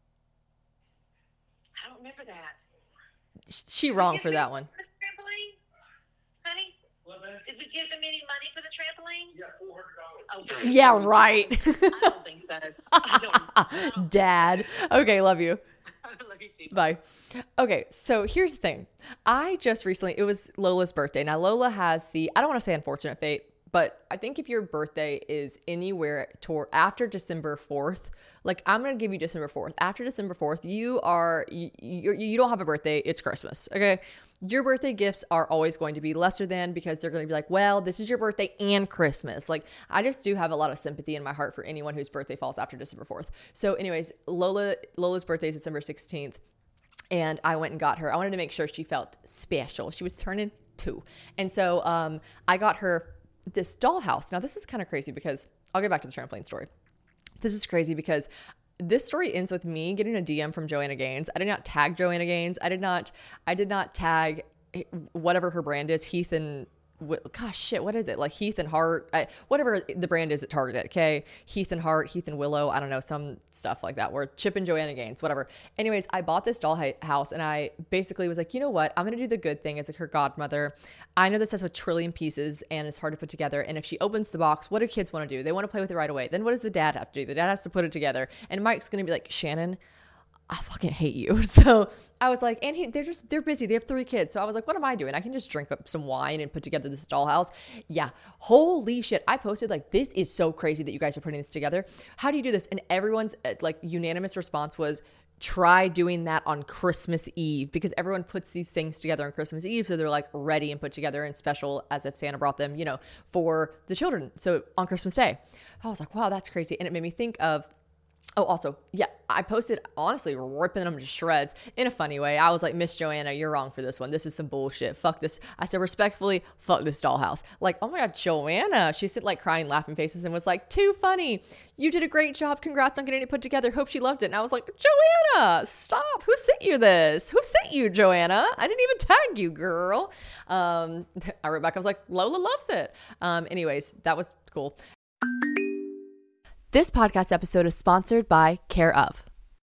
I don't remember that. She wrong for that one. For the trampoline? Honey? Did we give them any money for the trampoline? Yeah, four hundred dollars. Oh, yeah, right. I don't think so. I don't, I don't Dad. So. Okay, love you. Love you too. Bye. Okay, so here's the thing. I just recently, it was Lola's birthday. Now, Lola has the, I don't want to say unfortunate fate, but I think if your birthday is anywhere toward after December fourth, like I'm going to give you December fourth. After December fourth, you are, you, you, you don't have a birthday. It's Christmas. Okay. Your birthday gifts are always going to be lesser than because they're going to be like, well, this is your birthday and Christmas. Like I just do have a lot of sympathy in my heart for anyone whose birthday falls after December fourth. So anyways, Lola, Lola's birthday is December sixteenth. And I went and got her. I wanted to make sure she felt special. She was turning two. And so um, I got her this dollhouse. Now this is kind of crazy because I'll get back to the trampoline story. This is crazy because this story ends with me getting a D M from Joanna Gaines. I did not tag Joanna Gaines. I did not, I did not tag whatever her brand is, Heath and gosh, shit, what is it? Like Heath and Heart, I, whatever the brand is at Target, okay? Heath and Heart, Heath and Willow, I don't know, some stuff like that, where Chip and Joanna Gaines, whatever. Anyways, I bought this doll house and I basically was like, you know what? I'm going to do the good thing as like her godmother. I know this has a trillion pieces and it's hard to put together. And if she opens the box, what do kids want to do? They want to play with it right away. Then what does the dad have to do? The dad has to put it together. And Mike's going to be like, Shannon, I fucking hate you. So I was like, and he, they're just, they're busy. They have three kids. So I was like, what am I doing? I can just drink up some wine and put together this dollhouse. Yeah. Holy shit. I posted like, this is so crazy that you guys are putting this together. How do you do this? And everyone's like unanimous response was, try doing that on Christmas Eve, because everyone puts these things together on Christmas Eve. So they're like ready and put together and special as if Santa brought them, you know, for the children. So on Christmas Day, I was like, wow, that's crazy. And it made me think of, oh, also, yeah, I posted, honestly, ripping them to shreds in a funny way. I was like, Miss Joanna, you're wrong for this one. This is some bullshit. Fuck this. I said, respectfully, fuck this dollhouse. Like, oh my God, Joanna. She sent like crying, laughing faces and was like, too funny. You did a great job. Congrats on getting it put together. Hope she loved it. And I was like, Joanna, stop. Who sent you this? Who sent you, Joanna? I didn't even tag you, girl. Um, I wrote back, I was like, Lola loves it. Um, anyways, that was cool. This podcast episode is sponsored by Care of.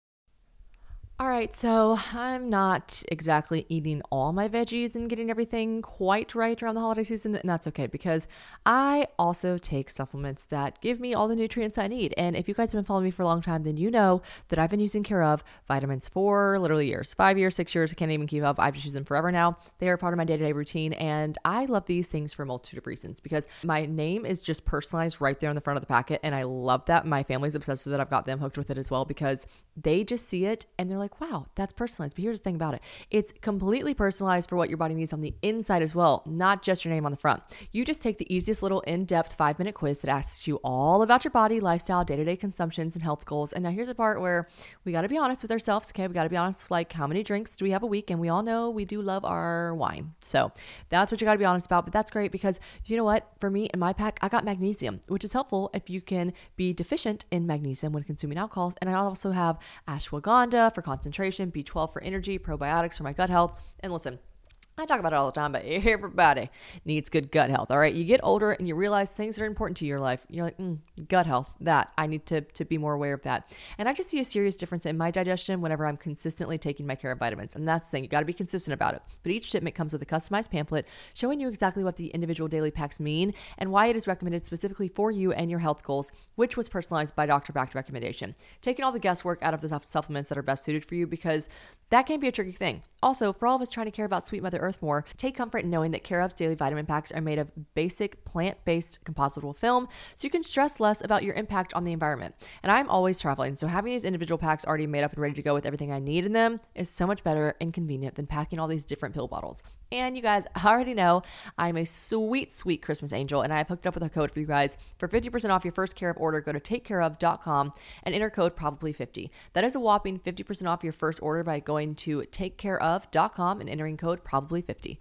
All right, so I'm not exactly eating all my veggies and getting everything quite right around the holiday season, and that's okay because I also take supplements that give me all the nutrients I need. And if you guys have been following me for a long time, then you know that I've been using Care of vitamins for literally years, five years, six years. I can't even keep up. I've just used them forever now. They are part of my day-to-day routine, and I love these things for a multitude of reasons because my name is just personalized right there on the front of the packet, and I love that. My family's obsessed with it. I've got them hooked with it as well because they just see it and they're like, like, wow, that's personalized. But here's the thing about it. It's completely personalized for what your body needs on the inside as well, not just your name on the front. You just take the easiest little in-depth five-minute quiz that asks you all about your body, lifestyle, day-to-day consumptions, and health goals. And now here's the part where we got to be honest with ourselves, okay? We got to be honest, like how many drinks do we have a week? And we all know we do love our wine. So that's what you got to be honest about. But that's great because you know what? For me, in my pack, I got magnesium, which is helpful if you can be deficient in magnesium when consuming alcohols. And I also have ashwagandha for concentration, B twelve for energy, probiotics for my gut health. And listen, I talk about it all the time, but everybody needs good gut health. All right. You get older and you realize things that are important to your life. You're like, mm, gut health, that I need to, to be more aware of that. And I just see a serious difference in my digestion whenever I'm consistently taking my Care of vitamins. And that's the thing. You got to be consistent about it. But each shipment comes with a customized pamphlet showing you exactly what the individual daily packs mean and why it is recommended specifically for you and your health goals, which was personalized by doctor-backed recommendation. Taking all the guesswork out of the supplements that are best suited for you because that can be a tricky thing. Also, for all of us trying to care about sweet Mother Earth more, take comfort in knowing that Care of's daily vitamin packs are made of basic plant-based compositable film, so you can stress less about your impact on the environment. And I'm always traveling, so having these individual packs already made up and ready to go with everything I need in them is so much better and convenient than packing all these different pill bottles. And you guys already know I'm a sweet, sweet Christmas angel, and I've hooked up with a code for you guys. For fifty percent off your first Care of order, go to take care of dot com and enter code probably fifty. That is a whopping fifty percent off your first order by going to take care of dot com and entering code probably fifty.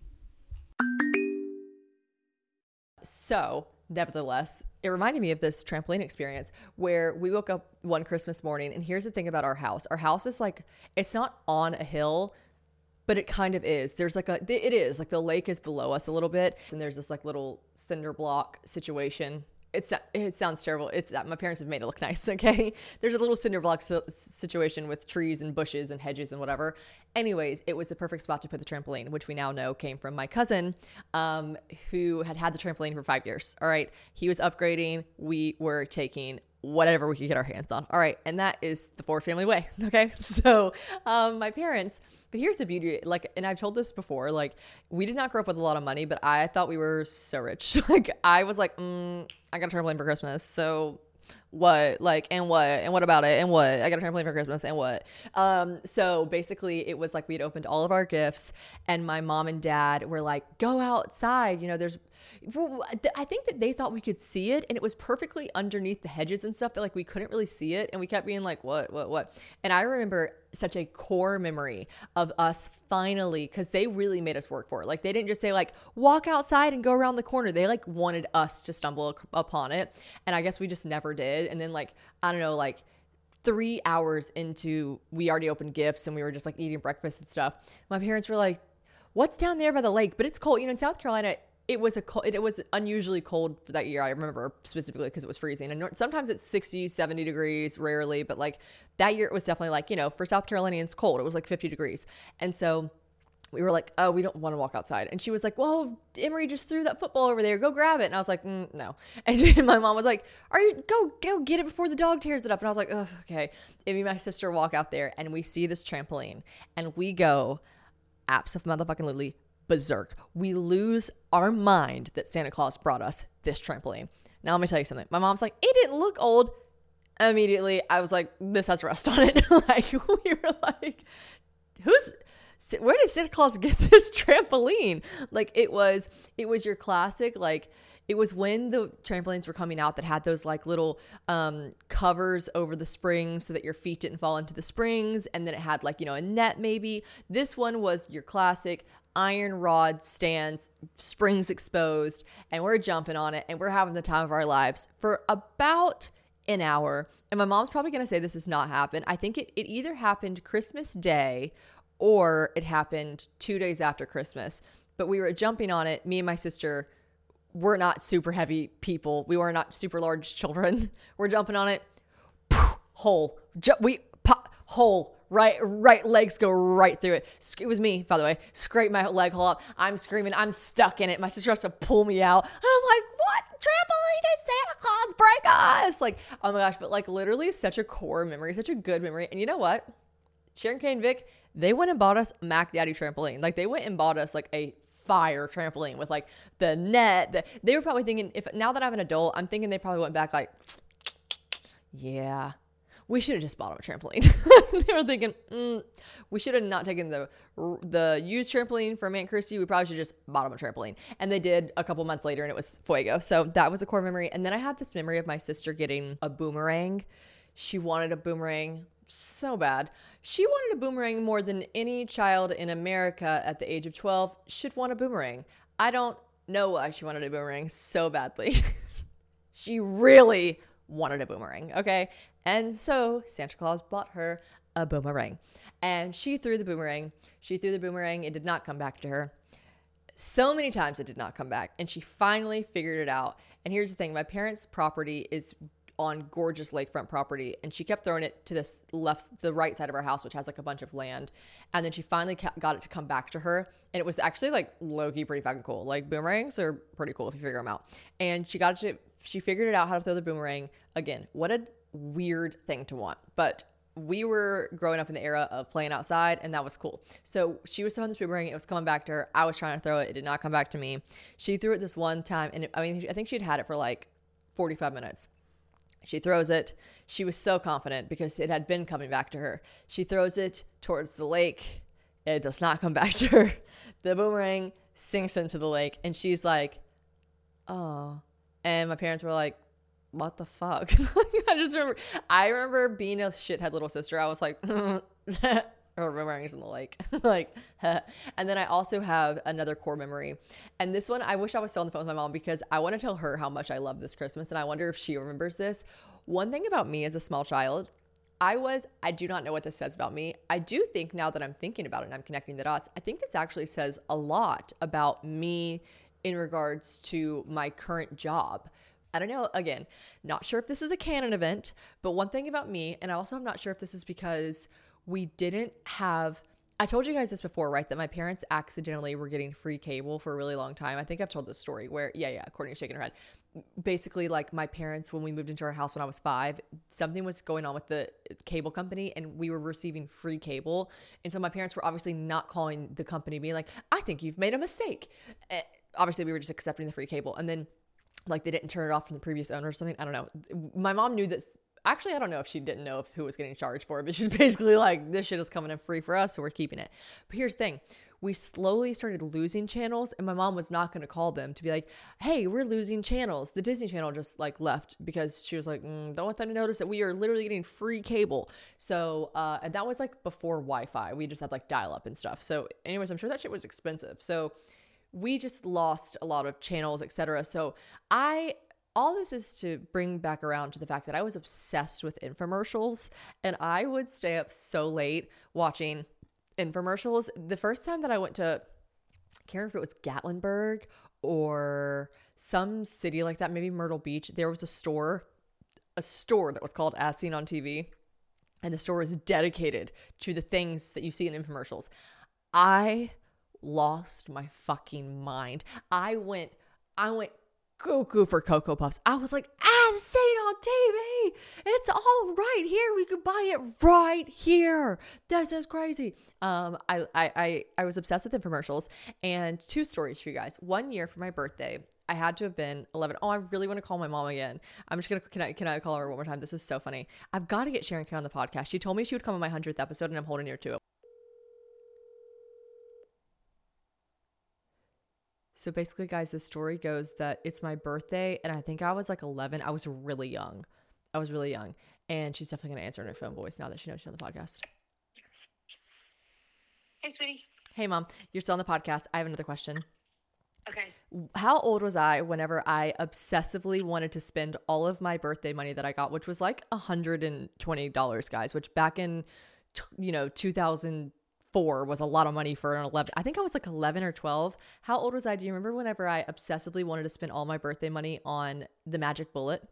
So, nevertheless, it reminded me of this trampoline experience where we woke up one Christmas morning, and here's the thing about our house. Our house is like, it's not on a hill, but it kind of is. There's like a, it is like the lake is below us a little bit, and there's this like little cinder block situation. It's, it sounds terrible. It's that my parents have made it look nice. Okay. There's a little cinder block situation with trees and bushes and hedges and whatever. Anyways, it was the perfect spot to put the trampoline, which we now know came from my cousin, um, who had had the trampoline for five years. All right. He was upgrading. We were taking whatever we could get our hands on. All right. And that is the Ford family way. Okay. So, um, my parents, but here's the beauty, like, and I've told this before, like, we did not grow up with a lot of money, but I thought we were so rich. Like, I was like, mm, I got a trampoline for Christmas. So what, like, and what, and what about it? And what, I got a trampoline for Christmas and what? Um, so basically it was like, we'd opened all of our gifts and my mom and dad were like, go outside. You know, there's, I think that they thought we could see it and it was perfectly underneath the hedges and stuff that like we couldn't really see it. And we kept being like, what, what, what? And I remember such a core memory of us finally, because they really made us work for it. Like they didn't just say like, walk outside and go around the corner. They like wanted us to stumble upon it. And I guess we just never did. And then like, I don't know, like three hours into, we already opened gifts and we were just like eating breakfast and stuff. My parents were like, what's down there by the lake? But it's cold. You know, in South Carolina, it was a cold, it, it was unusually cold for that year. I remember specifically because it was freezing. And sometimes it's sixty, seventy degrees, rarely. But like that year, it was definitely like, you know, for South Carolinians, cold. It was like fifty degrees. And so we were like, oh, we don't want to walk outside. And she was like, well, Emery just threw that football over there. Go grab it. And I was like, mm, no. And she, my mom was like, are you, go, go get it before the dog tears it up. And I was like, oh, okay. And me and my sister walk out there and we see this trampoline and we go abso-motherfucking-lutely berserk. We lose our mind that Santa Claus brought us this trampoline. Now, let me tell you something. My mom's like, it didn't look old. Immediately, I was like, this has rust on it. Like, we were like, who's... where did Santa Claus get this trampoline? Like it was, it was your classic, like it was when the trampolines were coming out that had those like little um, covers over the springs so that your feet didn't fall into the springs. And then it had like, you know, a net maybe. This one was your classic iron rod stands, springs exposed, and we're jumping on it and we're having the time of our lives for about an hour. And my mom's probably going to say this has not happened. I think it, it either happened Christmas Day or it happened two days after Christmas. But we were jumping on it. Me and my sister were not super heavy people. We were not super large children. We're jumping on it. Poof, hole. Ju- we pop, hole. Right, right legs go right through it. It was me, by the way. Scrape my leg hole up. I'm screaming. I'm stuck in it. My sister has to pull me out. I'm like, what? Trampoline did Santa Claus break us? Like, oh my gosh. But like literally such a core memory, such a good memory. And you know what? Sharon Kane Vic, they went and bought us Mac Daddy trampoline. Like they went and bought us like a fire trampoline with like the net. The, they were probably thinking, if now that I'm an adult, I'm thinking they probably went back like, yeah, we should have just bought them a trampoline. They were thinking, mm, we should have not taken the the used trampoline from Aunt Christy. We probably should just bought them a trampoline. And they did a couple months later and it was fuego. So that was a core memory. And then I had this memory of my sister getting a boomerang. She wanted a boomerang so bad. She wanted a boomerang more than any child in America at the age of twelve should want a boomerang. I don't know why she wanted a boomerang so badly. She really wanted a boomerang, okay? And so Santa Claus bought her a boomerang. And she threw the boomerang. She threw the boomerang. It did not come back to her. So many times it did not come back. And she finally figured it out. And here's the thing. My parents' property is on gorgeous lakefront property, and she kept throwing it to this left, the right side of our house, which has like a bunch of land. And then she finally got it to come back to her, and it was actually like low-key pretty fucking cool. Like boomerangs are pretty cool if you figure them out. And she got it to, she figured it out how to throw the boomerang. Again, what a weird thing to want, but we were growing up in the era of playing outside, and that was cool. So she was throwing this boomerang. It was coming back to her. I was trying to throw it. It did not come back to me. She threw it this one time, and it, I mean, I think she'd had it for like forty-five minutes. She throws it. She was so confident because it had been coming back to her. She throws it towards the lake. It does not come back to her. The boomerang sinks into the lake, and she's like, oh. And my parents were like, what the fuck? I just remember, I remember being a shithead little sister. I was like, or boomerangs in the lake. Like, and then I also have another core memory. And this one, I wish I was still on the phone with my mom because I want to tell her how much I love this Christmas. And I wonder if she remembers this. One thing about me as a small child, I was, I do not know what this says about me. I do think now that I'm thinking about it and I'm connecting the dots, I think this actually says a lot about me in regards to my current job. I don't know, again, not sure if this is a canon event, but one thing about me, and I also am not sure if this is because we didn't have, I told you guys this before, right? That my parents accidentally were getting free cable for a really long time. I think I've told this story where, yeah, yeah, Courtney's shaking her head. Basically, like my parents, when we moved into our house when I was five, something was going on with the cable company and we were receiving free cable. And so my parents were obviously not calling the company being like, I think you've made a mistake. Uh, obviously, we were just accepting the free cable. And then like they didn't turn it off from the previous owner or something. I don't know. My mom knew this. Actually, I don't know if she didn't know if who was getting charged for it, but she's basically like, this shit is coming in free for us, so we're keeping it. But here's the thing. We slowly started losing channels, and my mom was not going to call them to be like, hey, we're losing channels. The Disney Channel just like left because she was like, mm, don't want them to notice that we are literally getting free cable. So, uh, and that was like before Wi-Fi. We just had like dial-up and stuff. So anyways, I'm sure that shit was expensive. So we just lost a lot of channels, et cetera. So I... all this is to bring back around to the fact that I was obsessed with infomercials, and I would stay up so late watching infomercials. The first time that I went to I can't remember if it was Gatlinburg or some city like that, maybe Myrtle Beach. There was a store, a store that was called As Seen on T V. And the store is dedicated to the things that you see in infomercials. I lost my fucking mind. I went, I went cuckoo for Cocoa Puffs. I was like, as seen on T V, it's all right here. We could buy it right here. This is crazy. Um, I, I, I, I was obsessed with infomercials. And two stories for you guys. One year for my birthday, I had to have been eleven. Oh, I really want to call my mom again. I'm just gonna can I can I call her one more time? This is so funny. I've got to get Sharon K on the podcast. She told me she would come on my hundredth episode, and I'm holding her to it. So basically, guys, the story goes that it's my birthday, and I think I was like eleven. I was really young. I was really young, and she's definitely gonna answer in her phone voice now that she knows she's on the podcast. Hey, sweetie. Hey, Mom. You're still on the podcast. I have another question. Okay. How old was I whenever I obsessively wanted to spend all of my birthday money that I got, which was like one hundred twenty dollars, guys, which back in, you know, two thousand four was a lot of money for an eleven. I think I was like eleven or twelve. How old was I? Do you remember whenever I obsessively wanted to spend all my birthday money on the Magic Bullet?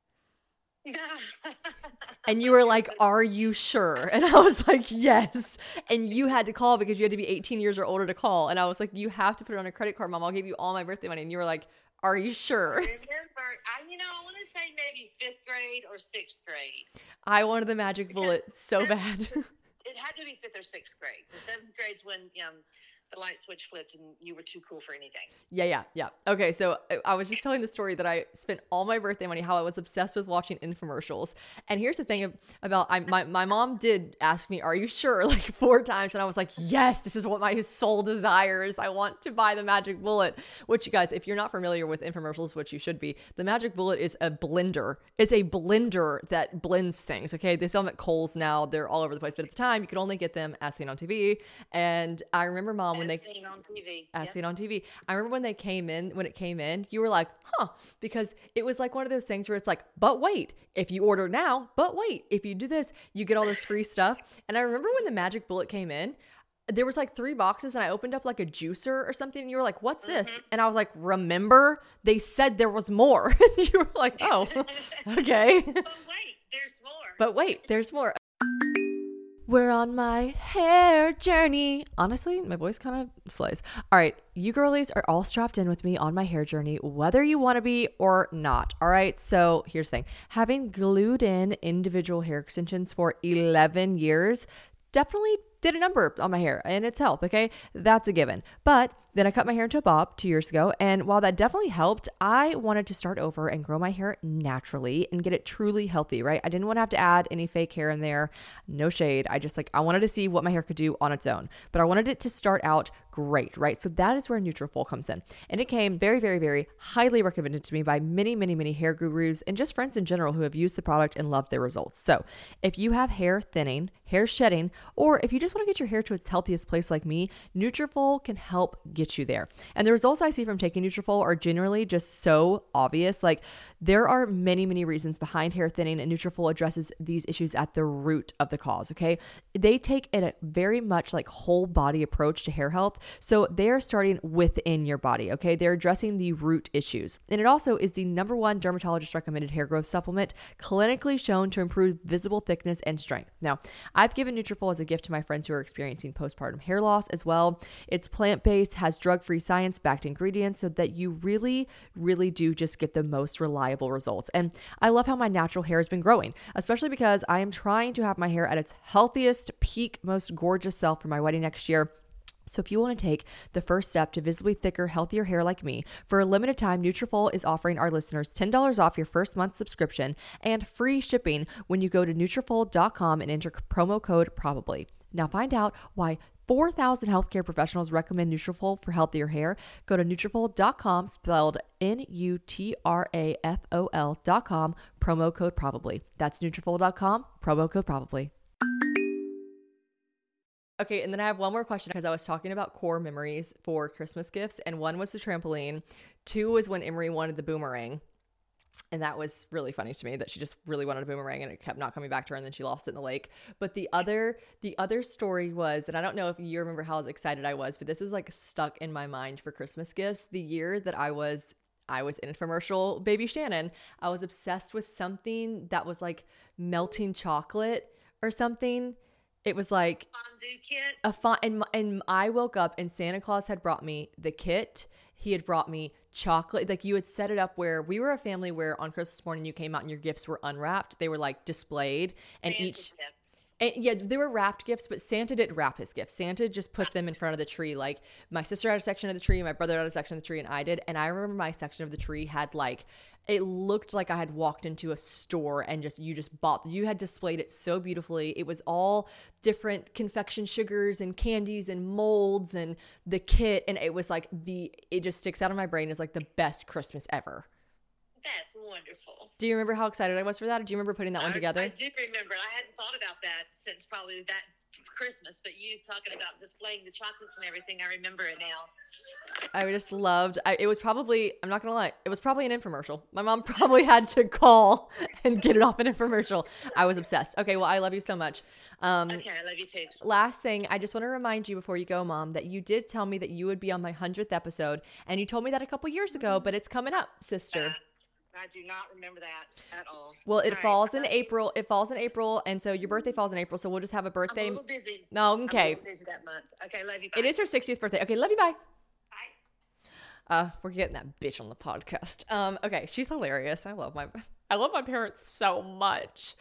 And you were like, are you sure? And I was like, yes. And you had to call because you had to be eighteen years or older to call. And I was like, you have to put it on a credit card, Mom. I'll give you all my birthday money. And you were like, are you sure? Remember, I, you know, I want to say maybe fifth grade or sixth grade. I wanted the Magic Because Bullet so seventh- bad. It had to be fifth or sixth grade. The seventh grade's when um, the light switch flipped and you were too cool for anything. Yeah, yeah, yeah. Okay, so I was just telling the story that I spent all my birthday money, how I was obsessed with watching infomercials. And here's the thing about, I, my, my mom did ask me, are you sure? Like four times. And I was like, yes, this is what my soul desires. I want to buy the Magic Bullet, which you guys, if you're not familiar with infomercials, which you should be, the Magic Bullet is a blender. It's a blender that blends things, okay? They sell them at Kohl's now. They're all over the place. But at the time, you could only get them as seen on T V. And I remember, Mom, when As they... seen on T V. As Yep. seen on T V. I remember when they came in, when it came in, you were like, huh, because it was like one of those things where it's like, but wait, if you order now, but wait, if you do this, you get all this free stuff. And I remember when the Magic Bullet came in, there was like three boxes and I opened up like a juicer or something. And you were like, what's this? Mm-hmm. And I was like, remember, they said there was more. You were like, oh, okay. But wait, there's more. But wait, there's more. We're on my hair journey. Honestly, my voice kind of slays. All right, you girlies are all strapped in with me on my hair journey, whether you want to be or not. All right, so here's the thing. Having glued in individual hair extensions for eleven years definitely did a number on my hair and its health, okay? That's a given. But then I cut my hair into a bob two years ago, and while that definitely helped, I wanted to start over and grow my hair naturally and get it truly healthy, right? I didn't want to have to add any fake hair in there. No shade. I just like, I wanted to see what my hair could do on its own, but I wanted it to start out great, right? So that is where Nutrafol comes in. And it came very, very, very highly recommended to me by many, many, many hair gurus and just friends in general who have used the product and loved their results. So if you have hair thinning, hair shedding, or if you just want to get your hair to its healthiest place like me, Nutrafol can help get you there. And the results I see from taking Nutrafol are generally just so obvious. Like there are many, many reasons behind hair thinning, and Nutrafol addresses these issues at the root of the cause, okay? They take a very much like whole body approach to hair health. So they're starting within your body, okay? They're addressing the root issues. And it also is the number one dermatologist recommended hair growth supplement, clinically shown to improve visible thickness and strength. Now, I've given Nutrafol as a gift to my friends who are experiencing postpartum hair loss as well. It's plant-based, has drug-free science-backed ingredients so that you really, really do just get the most reliable results. And I love how my natural hair has been growing, especially because I am trying to have my hair at its healthiest, peak, most gorgeous self for my wedding next year. So if you want to take the first step to visibly thicker, healthier hair like me, for a limited time, Nutrafol is offering our listeners ten dollars off your first month subscription and free shipping when you go to Nutrafol dot com and enter promo code PROBABLY. Now find out why four thousand healthcare professionals recommend Nutrafol for healthier hair. Go to Nutrafol dot com, spelled N U T R A F O L dot com, promo code PROBABLY. That's Nutrafol dot com, promo code PROBABLY. Okay, and then I have one more question because I was talking about core memories for Christmas gifts, and one was the trampoline. Two was when Emery wanted the boomerang. And that was really funny to me that she just really wanted a boomerang and it kept not coming back to her, and then she lost it in the lake. But the other the other story was, and I don't know if you remember how excited I was, but this is like stuck in my mind for Christmas gifts. The year that I was I was in infomercial Baby Shannon, I was obsessed with something that was like melting chocolate or something. It was like Fondue kit. a fun, and and I woke up and Santa Claus had brought me the kit. He had brought me chocolate. Like, you had set it up where we were a family where on Christmas morning you came out and your gifts were unwrapped. They were like displayed, and Santa each gifts. and yeah, they were wrapped gifts, but Santa didn't wrap his gifts. Santa just put them in front of the tree. Like, my sister had a section of the tree, my brother had a section of the tree, and I did. And I remember my section of the tree had like, it looked like I had walked into a store and just, you just bought, you had displayed it so beautifully. It was all different confection sugars and candies and molds and the kit. And it was like the, it just sticks out of my brain as like the best Christmas ever. That's wonderful. Do you remember how excited I was for that? Or do you remember putting that one I, together? I do remember. I hadn't thought about that since probably that Christmas, but you talking about displaying the chocolates and everything, I remember it now. I just loved, I, it was probably, I'm not going to lie, it was probably an infomercial. My mom probably had to call and get it off an infomercial. I was obsessed. Okay, well, I love you so much. Um, Okay, I love you too. Last thing, I just want to remind you before you go, Mom, that you did tell me that you would be on my hundredth episode, and you told me that a couple years ago, but it's coming up, sister. Uh, I do not remember that at all. Well, it All falls right, in I love you. April. It falls in April, and so your birthday falls in April, so we'll just have a I'm birthday. a little busy. No, I'm a okay. little busy that month. Okay, love you. Bye. It is her sixtieth birthday. Okay, love you, bye. Bye. Uh, we're getting that bitch on the podcast. Um, okay, she's hilarious. I love my, I love my parents so much.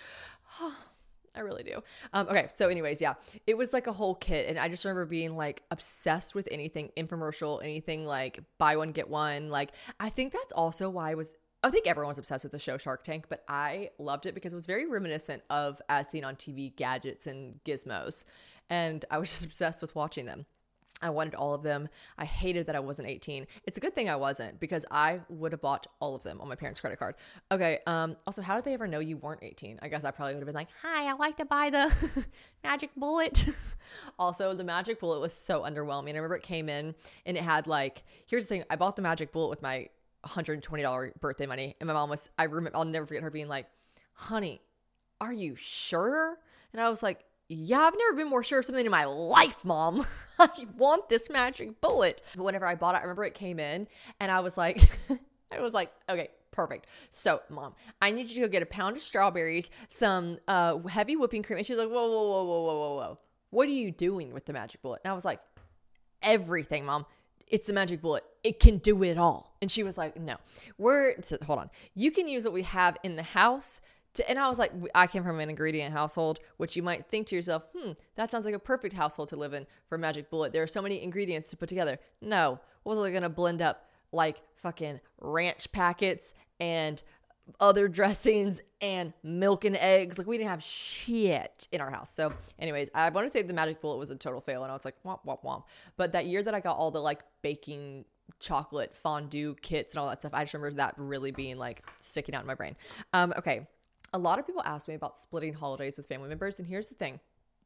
I really do. Um, okay, so anyways, yeah, it was like a whole kit, and I just remember being like obsessed with anything infomercial, anything like buy one get one. Like, I think that's also why I was. I think everyone's obsessed with the show Shark Tank, but I loved it because it was very reminiscent of as seen on T V gadgets and gizmos, and I was just obsessed with watching them. I wanted all of them. I hated that I wasn't eighteen. It's a good thing I wasn't, because I would have bought all of them on my parents' credit card. Okay. Um, also, how did they ever know you weren't eighteen? I guess I probably would have been like, hi, I like to buy the Magic Bullet. Also, the Magic Bullet was so underwhelming. I remember it came in and it had like, here's the thing. I bought the Magic Bullet with my one hundred twenty dollars birthday money. And my mom was, I remember, I'll never forget her being like, honey, are you sure? And I was like, yeah, I've never been more sure of something in my life, Mom. I want this Magic Bullet. But whenever I bought it, I remember it came in and I was like, I was like, okay, perfect. So, Mom, I need you to go get a pound of strawberries, some uh, heavy whipping cream. And she's like, whoa, whoa, whoa, whoa, whoa, whoa, whoa. What are you doing with the Magic Bullet? And I was like, everything, Mom. It's the Magic Bullet. It can do it all. And she was like, no, we're, so, hold on. You can use what we have in the house to, and I was like, I came from an ingredient household, which you might think to yourself, hmm, that sounds like a perfect household to live in for Magic Bullet. There are so many ingredients to put together. No, we're going to blend up like fucking ranch packets and other dressings and milk and eggs. Like, we didn't have shit in our house. So anyways, I want to say the Magic Bullet was a total fail, and I was like, womp, womp, womp. But that year that I got all the like baking chocolate fondue kits and all that stuff, I just remember that really being like sticking out in my brain. Um, okay. A lot of people ask me about splitting holidays with family members, and here's the thing.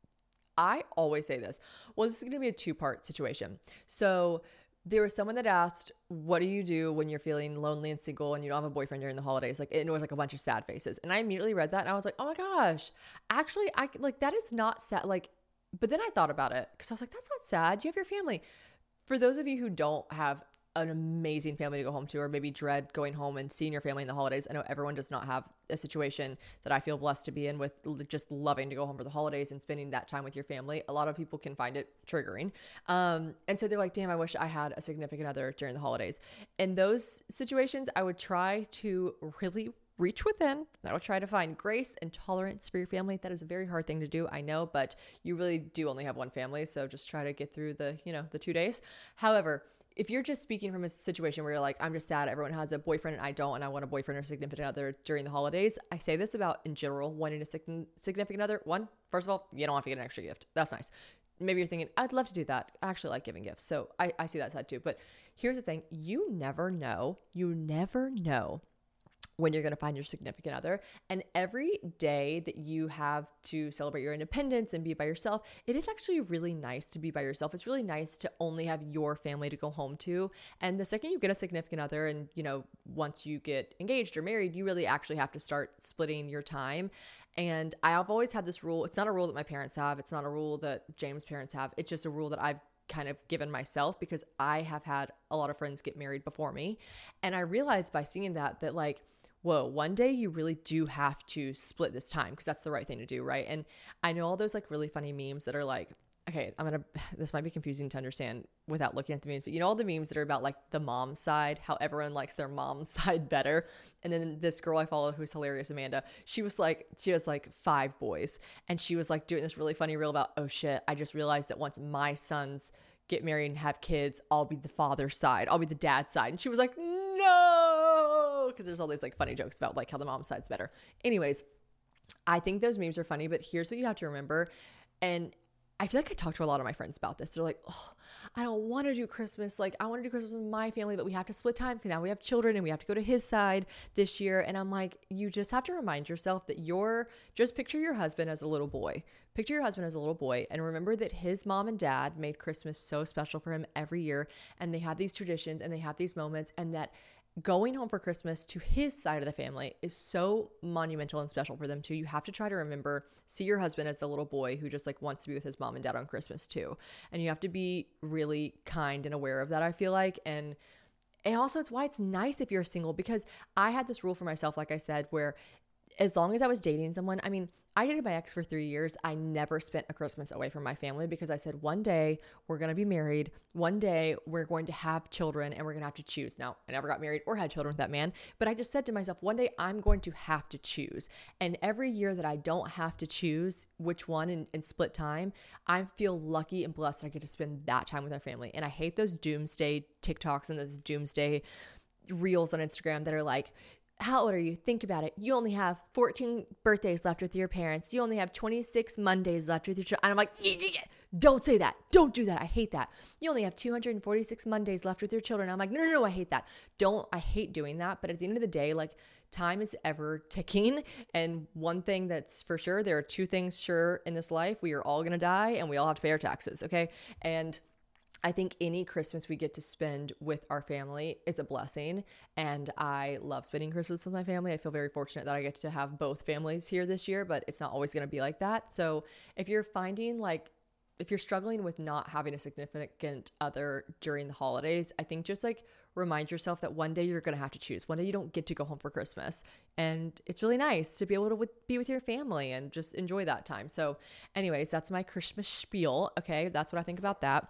I always say this. Well, this is going to be a two-part situation. So there was someone that asked, what do you do when you're feeling lonely and single and you don't have a boyfriend during the holidays? Like, it was like a bunch of sad faces. And I immediately read that and I was like, oh my gosh, actually, I like, that is not sad. Like, but then I thought about it because I was like, that's not sad. You have your family. For those of you who don't have an amazing family to go home to, or maybe dread going home and seeing your family in the holidays. I know everyone does not have a situation that I feel blessed to be in with just loving to go home for the holidays and spending that time with your family. A lot of people can find it triggering. Um, and so they're like, damn, I wish I had a significant other during the holidays. In those situations, I would try to really reach within. I would try to find grace and tolerance for your family. That is a very hard thing to do, I know, but you really do only have one family. So just try to get through the, you know, the two days. However, if you're just speaking from a situation where you're like, I'm just sad, everyone has a boyfriend and I don't, and I want a boyfriend or significant other during the holidays, I say this about, in general, wanting a significant other. One, first of all, you don't have to get an extra gift. That's nice. Maybe you're thinking, I'd love to do that. I actually like giving gifts. So I, I see that side too. But here's the thing. You never know. You never know when you're going to find your significant other. And every day that you have to celebrate your independence and be by yourself, it is actually really nice to be by yourself. It's really nice to only have your family to go home to. And the second you get a significant other and, you know, once you get engaged or married, you really actually have to start splitting your time. And I've always had this rule. It's not a rule that my parents have. It's not a rule that James' parents have. It's just a rule that I've kind of given myself because I have had a lot of friends get married before me. And I realized by seeing that, that like, whoa, one day you really do have to split this time because that's the right thing to do, right? And I know all those like really funny memes that are like, okay, I'm going to, this might be confusing to understand without looking at the memes, but you know all the memes that are about like the mom side, how everyone likes their mom's side better. And then this girl I follow who's hilarious, Amanda, she was like, she has like five boys. And she was like doing this really funny reel about, oh shit, I just realized that once my sons get married and have kids, I'll be the father's side. I'll be the dad's side. And she was like, no, because there's all these like funny jokes about like how the mom's side's better. Anyways, I think those memes are funny, but here's what you have to remember. And I feel like I talk to a lot of my friends about this. They're like, oh, I don't want to do Christmas. Like, I want to do Christmas with my family, but we have to split time because now we have children and we have to go to his side this year. And I'm like, you just have to remind yourself that you're, just picture your husband as a little boy. Picture your husband as a little boy and remember that his mom and dad made Christmas so special for him every year. And they have these traditions and they have these moments, and that going home for Christmas to his side of the family is so monumental and special for them too. You have to try to remember, see your husband as the little boy who just like wants to be with his mom and dad on Christmas too. And you have to be really kind and aware of that, I feel like. And, and also it's why it's nice if you're single, because I had this rule for myself, like I said, where as long as I was dating someone, I mean, I dated my ex for three years. I never spent a Christmas away from my family because I said, one day we're going to be married. One day we're going to have children and we're going to have to choose. Now, I never got married or had children with that man, but I just said to myself, one day I'm going to have to choose. And every year that I don't have to choose which one in, in split time, I feel lucky and blessed that I get to spend that time with our family. And I hate those doomsday TikToks and those doomsday reels on Instagram that are like, how old are you? Think about it. You only have fourteen birthdays left with your parents. You only have twenty-six Mondays left with your children. And I'm like, don't say that. Don't do that. I hate that. You only have two hundred forty-six Mondays left with your children. I'm like, no, no, no, I hate that. Don't, I hate doing that. But at the end of the day, like, time is ever ticking. And one thing that's for sure, there are two things sure in this life. We are all going to die and we all have to pay our taxes. Okay. And I think any Christmas we get to spend with our family is a blessing. And I love spending Christmas with my family. I feel very fortunate that I get to have both families here this year, but it's not always going to be like that. So if you're finding like, if you're struggling with not having a significant other during the holidays, I think just like remind yourself that one day you're going to have to choose. One day you don't get to go home for Christmas. And it's really nice to be able to w- be with your family and just enjoy that time. So anyways, that's my Christmas spiel. Okay. That's what I think about that.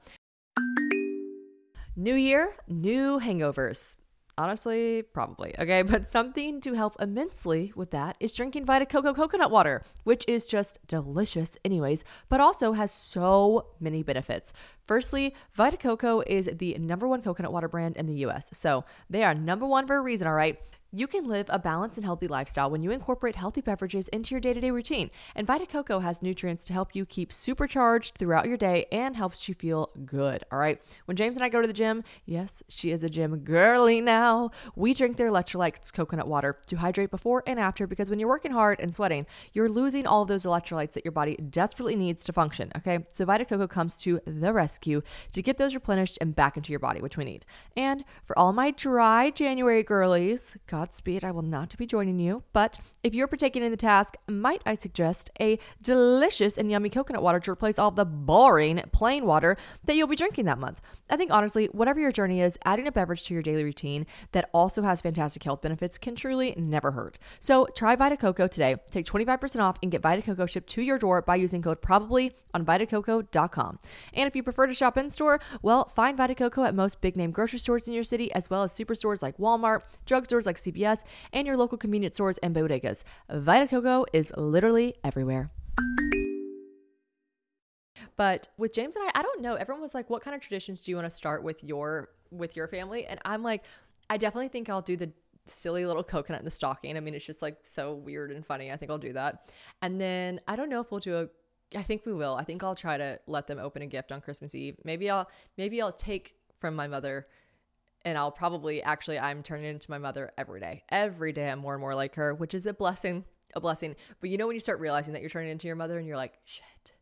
New year, new hangovers. Honestly, probably. Okay, but something to help immensely with that is drinking Vita Coco coconut water, which is just delicious anyways, but also has so many benefits. Firstly, Vita Coco is the number one coconut water brand in the U S. So they are number one for a reason, all right? You can live a balanced and healthy lifestyle when you incorporate healthy beverages into your day-to-day routine. And Vita Coco has nutrients to help you keep supercharged throughout your day and helps you feel good, all right? When James and I go to the gym, yes, she is a gym girly now, we drink their electrolytes coconut water to hydrate before and after, because when you're working hard and sweating, you're losing all of those electrolytes that your body desperately needs to function, okay? So Vita Coco comes to the rescue to get those replenished and back into your body, which we need. And for all my dry January girlies, Godspeed, I will not be joining you. But if you're partaking in the task, might I suggest a delicious and yummy coconut water to replace all the boring plain water that you'll be drinking that month. I think honestly, whatever your journey is, adding a beverage to your daily routine that also has fantastic health benefits can truly never hurt. So try Vita Coco today. Take twenty-five percent off and get Vita Coco shipped to your door by using code PROBABLY on vita coco dot com. And if you prefer to shop in store, well, find Vita Coco at most big name grocery stores in your city, as well as superstores like Walmart, drugstores like C V S, and your local convenience stores and bodegas. Vita Coco is literally everywhere. But with James and I, I don't know. Everyone was like, what kind of traditions do you want to start with your with your family? And I'm like, I definitely think I'll do the silly little coconut in the stocking. I mean, it's just like so weird and funny. I think I'll do that. And then I don't know if we'll do a I think we will. I think I'll try to let them open a gift on Christmas Eve. Maybe I'll maybe I'll take from my mother And I'll probably, actually, I'm turning into my mother every day. Every day I'm more and more like her, which is a blessing, a blessing. But you know when you start realizing that you're turning into your mother and you're like, shit,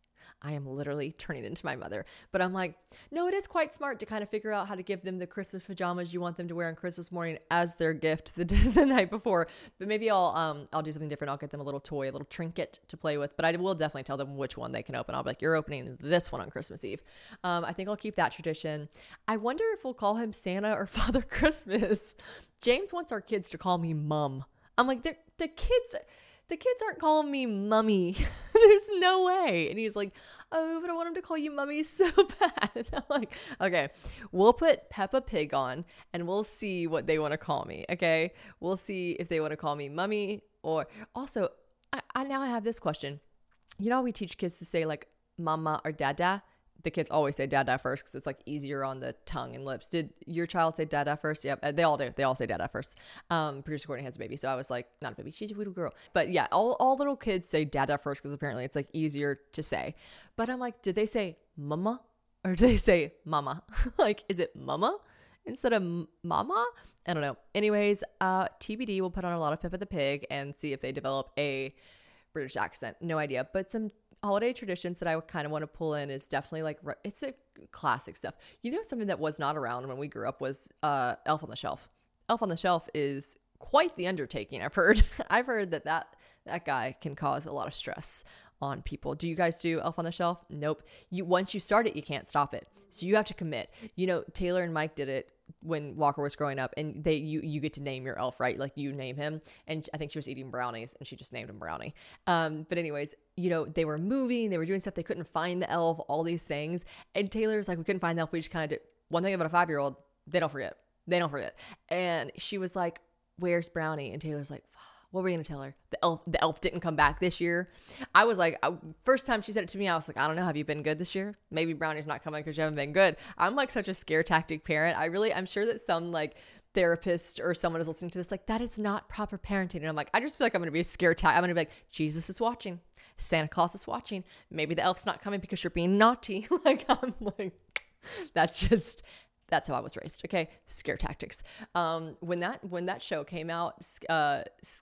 I am literally turning into my mother. But I'm like, no, it is quite smart to kind of figure out how to give them the Christmas pajamas you want them to wear on Christmas morning as their gift the, the night before. But maybe I'll um I'll do something different. I'll get them a little toy, a little trinket to play with. But I will definitely tell them which one they can open. I'll be like, you're opening this one on Christmas Eve. Um, I think I'll keep that tradition. I wonder if we'll call him Santa or Father Christmas. James wants our kids to call me Mum. I'm like, the the kids... The kids aren't calling me Mummy. There's no way. And he's like, oh, but I want him to call you Mummy so bad. And I'm like, okay, we'll put Peppa Pig on and we'll see what they want to call me. Okay. We'll see if they want to call me Mummy or also, I, I now have this question. You know, we teach kids to say like Mama or Dada. The kids always say Dada first because it's like easier on the tongue and lips. Did your child say Dada first? Yep, they all do. They all say Dada first. Um, producer Courtney has a baby, so I was like, not a baby, she's a little girl. But yeah, all, all little kids say Dada first because apparently it's like easier to say. But I'm like, did they say Mama or did they say Mama? Like, is it Mama instead of Mama? I don't know. Anyways, uh, T B D, we'll put on a lot of Peppa the Pig and see if they develop a British accent. No idea, but some holiday traditions that I kind of want to pull in is definitely like, it's a classic stuff. You know, something that was not around when we grew up was uh, Elf on the Shelf. Elf on the Shelf is quite the undertaking. I've heard, I've heard that, that that guy can cause a lot of stress on people. Do you guys do Elf on the Shelf? Nope. You, once you start it, you can't stop it. So you have to commit. You know, Taylor and Mike did it when Walker was growing up, and they you you get to name your elf, right? Like you name him, and I think she was eating brownies and she just named him Brownie. Um, but anyways, you know, they were moving, they were doing stuff, they couldn't find the elf, all these things. And Taylor's like, we couldn't find the elf. We just kind of did. One thing about a five-year-old, they don't forget. They don't forget. And she was like, where's Brownie? And Taylor's like, what were we going to tell her? The elf, the elf didn't come back this year. I was like, I, first time she said it to me, I was like, I don't know. Have you been good this year? Maybe Brownie's not coming because you haven't been good. I'm like such a scare tactic parent. I really, I'm sure that some like therapist or someone is listening to this, like, that is not proper parenting. And I'm like, I just feel like I'm going to be a scare tactic. I'm going to be like, Jesus is watching. Santa Claus is watching. Maybe the elf's not coming because you're being naughty. Like, I'm like, that's just... That's how I was raised. Okay. Scare tactics. Um, when that, when that show came out, uh,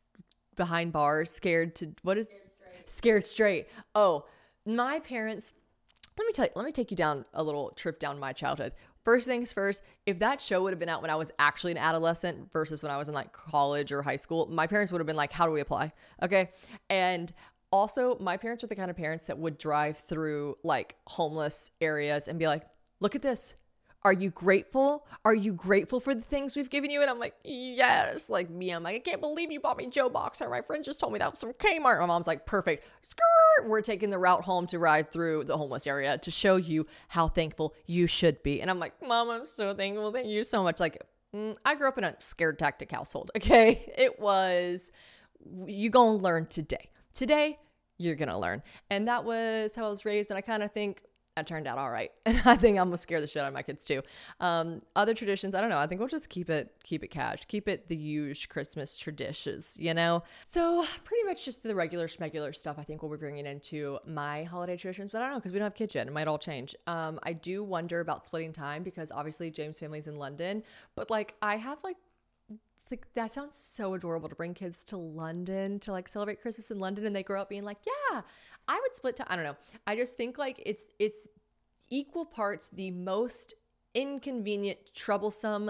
Behind Bars, scared to, what is scared straight. scared straight. Oh, my parents, let me tell you, let me take you down a little trip down my childhood. First things first, if that show would have been out when I was actually an adolescent versus when I was in like college or high school, my parents would have been like, how do we apply? Okay. And also my parents are the kind of parents that would drive through like homeless areas and be like, look at this. Are you grateful? Are you grateful for the things we've given you? And I'm like, yes. Like me, I'm like, I can't believe you bought me Joe Boxer. My friend just told me that was from Kmart. My mom's like, perfect. Skirt. We're taking the route home to ride through the homeless area to show you how thankful you should be. And I'm like, Mom, I'm so thankful. Thank you so much. Like, mm, I grew up in a scared tactic household. Okay. It was, you gonna learn today. Today, you're gonna learn. And that was how I was raised. And I kind of think, I turned out all right. And I think I'm gonna scare the shit out of my kids too. Um, other traditions, I don't know. I think we'll just keep it, keep it cash, keep it the huge Christmas traditions, you know? So pretty much just the regular schmegular stuff I think we'll be bringing into my holiday traditions, but I don't know, because we don't have kids yet. It might all change. Um, I do wonder about splitting time because obviously James' family's in London, but like I have like, like that sounds so adorable to bring kids to London to like celebrate Christmas in London, and they grow up being like, yeah, I would split time. I don't know. I just think like it's it's equal parts the most inconvenient, troublesome.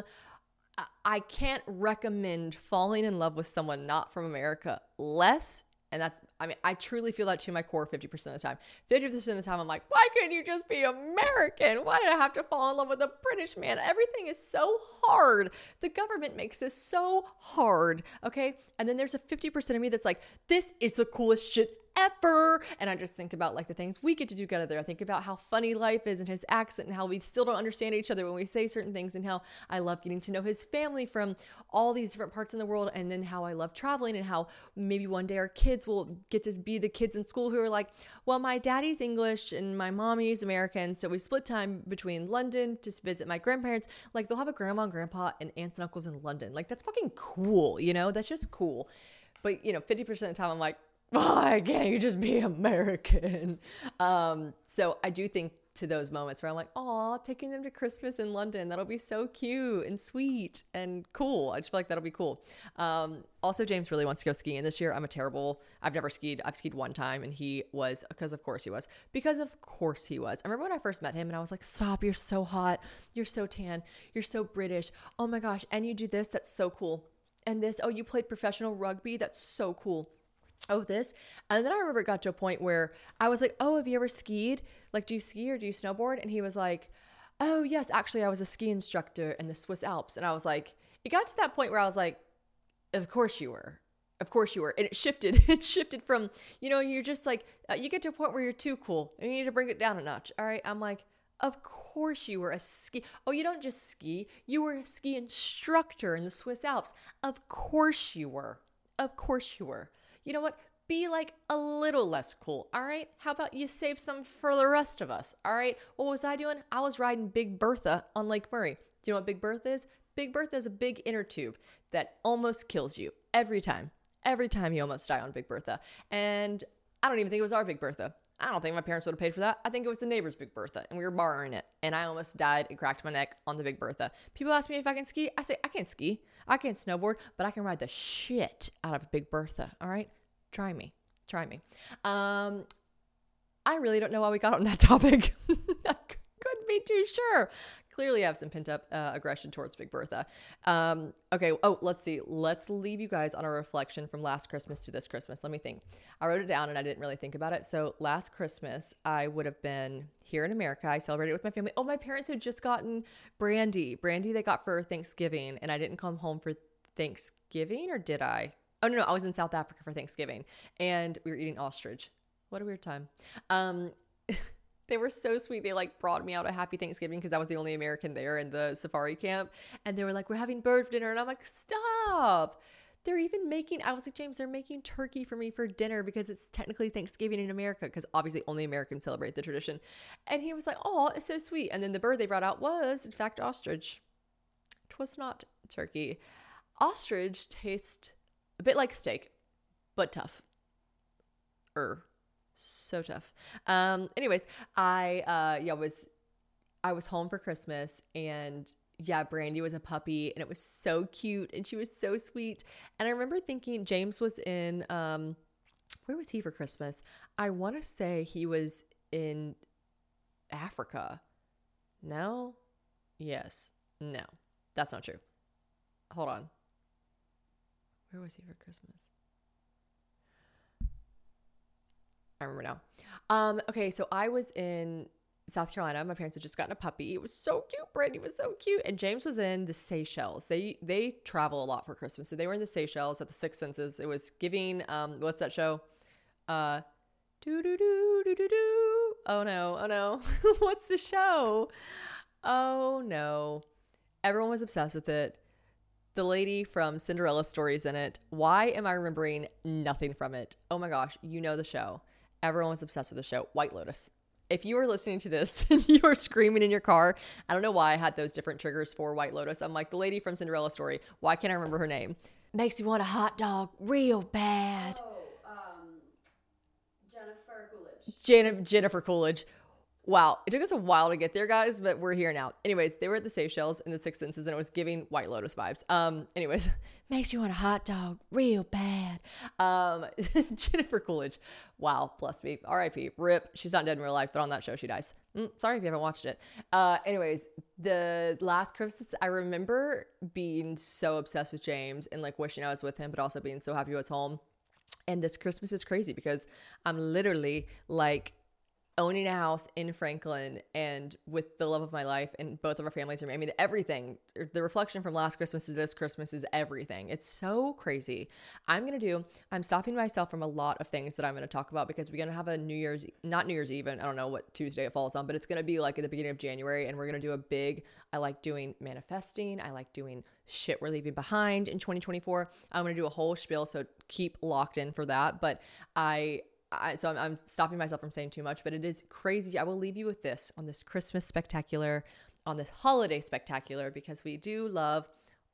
I can't recommend falling in love with someone not from America less. And that's, I mean, I truly feel that to my core fifty percent of the time. fifty percent of the time, I'm like, why couldn't you just be American? Why did I have to fall in love with a British man? Everything is so hard. The government makes this so hard, okay? And then there's a fifty percent of me that's like, this is the coolest shit ever. And I just think about like the things we get to do together. I think about how funny life is and his accent and how we still don't understand each other when we say certain things, and how I love getting to know his family from all these different parts in the world, and then how I love traveling, and how maybe one day our kids will get to be the kids in school who are like, well, my daddy's English and my mommy's American, so we split time between London to visit my grandparents. Like they'll have a grandma and grandpa and aunts and uncles in London. Like that's fucking cool, you know? That's just cool. But you know, fifty percent of the time I'm like, why can't you just be American? Um, so I do think to those moments where I'm like, oh, taking them to Christmas in London. That'll be so cute and sweet and cool. I just feel like that'll be cool. Um, also, James really wants to go skiing this year. I'm a terrible, I've never skied. I've skied one time and he was, because of course he was, because of course he was. I remember when I first met him and I was like, stop, you're so hot. You're so tan. You're so British. Oh my gosh. And you do this. That's so cool. And this, oh, you played professional rugby. That's so cool. Oh, this. And then I remember it got to a point where I was like, oh, have you ever skied? Like, do you ski or do you snowboard? And he was like, oh, yes, actually, I was a ski instructor in the Swiss Alps. And I was like, it got to that point where I was like, of course you were. Of course you were. And it shifted. It shifted from, you know, you're just like, uh, you get to a point where you're too cool and you need to bring it down a notch. All right. I'm like, of course you were a ski. Oh, you don't just ski. You were a ski instructor in the Swiss Alps. Of course you were. Of course you were. You know what? Be like a little less cool, all right? How about you save some for the rest of us, all right? What was I doing? I was riding Big Bertha on Lake Murray. Do you know what Big Bertha is? Big Bertha is a big inner tube that almost kills you every time. Every time you almost die on Big Bertha. And I don't even think it was our Big Bertha. I don't think my parents would have paid for that. I think it was the neighbor's Big Bertha, and we were borrowing it. And I almost died and cracked my neck on the Big Bertha. People ask me if I can ski. I say, I can't ski. I can't snowboard, but I can ride the shit out of Big Bertha, all right? Try me. Try me. Um, I really don't know why we got on that topic. I couldn't be too sure. Clearly I have some pent up uh, aggression towards Big Bertha. Um, okay. Oh, let's see. Let's leave you guys on a reflection from last Christmas to this Christmas. Let me think. I wrote it down and I didn't really think about it. So last Christmas, I would have been here in America. I celebrated with my family. Oh, my parents had just gotten brandy. Brandy they got for Thanksgiving, and I didn't come home for Thanksgiving, or did I? Oh, no, no. I was in South Africa for Thanksgiving, and we were eating ostrich. What a weird time. Um, They were so sweet. They like brought me out a happy Thanksgiving because I was the only American there in the safari camp. And they were like, we're having bird dinner. And I'm like, stop. They're even making, I was like, James, they're making turkey for me for dinner because it's technically Thanksgiving in America, because obviously only Americans celebrate the tradition. And he was like, oh, it's so sweet. And then the bird they brought out was, in fact, ostrich. It was not turkey. Ostrich tastes a bit like steak, but tough. Er. So tough. Um, anyways, I, uh, yeah, was, I was home for Christmas, and yeah, Brandy was a puppy, and it was so cute, and she was so sweet. And I remember thinking James was in, um, where was he for Christmas? I want to say he was in Africa. No? Yes. No, that's not true. Hold on. Where was he for Christmas? I remember now. Um, okay, so I was in South Carolina. My parents had just gotten a puppy. It was so cute. Brandy was so cute. And James was in the Seychelles. They they travel a lot for Christmas. So they were in the Seychelles at the Six Senses. It was giving, um, what's that show? Uh, do do do do do do. Oh no, oh no. What's the show? Oh no. Everyone was obsessed with it. The lady from Cinderella Story's in it. Why am I remembering nothing from it? Oh my gosh, you know the show. Everyone's obsessed with the show. White Lotus. If you are listening to this and you are screaming in your car, I don't know why I had those different triggers for White Lotus. I'm like, the lady from Cinderella Story. Why can't I remember her name? Makes you want a hot dog real bad. Oh, um, Jennifer Coolidge. Jen- Jennifer Coolidge. Wow. It took us a while to get there, guys, but we're here now. Anyways, they were at the Seychelles in the Six Senses, and it was giving White Lotus vibes. Um, anyways, makes you want a hot dog real bad. Um, Jennifer Coolidge. Wow. Bless me. R I P. Rip. She's not dead in real life, but on that show, she dies. Mm, sorry if you haven't watched it. Uh, anyways, the last Christmas, I remember being so obsessed with James and like wishing I was with him, but also being so happy he was home. And this Christmas is crazy because I'm literally like owning a house in Franklin and with the love of my life, and both of our families are, I mean, everything, the reflection from last Christmas to this Christmas is everything. It's so crazy. I'm going to do, I'm stopping myself from a lot of things that I'm going to talk about because we're going to have a New Year's, not New Year's Eve, I don't know what Tuesday it falls on, but it's going to be like at the beginning of January, and we're going to do a big, I like doing manifesting. I like doing shit we're leaving behind in twenty twenty-four. I'm going to do a whole spiel, so keep locked in for that. But I, I, so I'm, I'm stopping myself from saying too much, but it is crazy. I will leave you with this on this Christmas spectacular, on this holiday spectacular, because we do love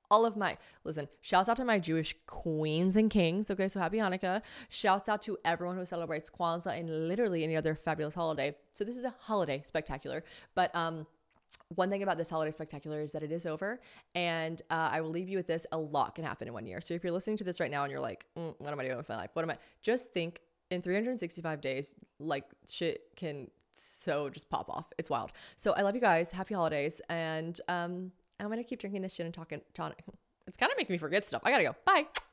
all of my, listen, shouts out to my Jewish queens and kings. Okay, so happy Hanukkah. Shouts out to everyone who celebrates Kwanzaa and literally any other fabulous holiday. So this is a holiday spectacular. But um, one thing about this holiday spectacular is that it is over. And uh, I will leave you with this. A lot can happen in one year. So if you're listening to this right now and you're like, mm, what am I doing with my life? What am I? Just think in three hundred sixty-five days, like shit can so just pop off. It's wild. So I love you guys. Happy holidays. And um, I'm going to keep drinking this shit and talking tonic. It's kind of making me forget stuff. I got to go. Bye.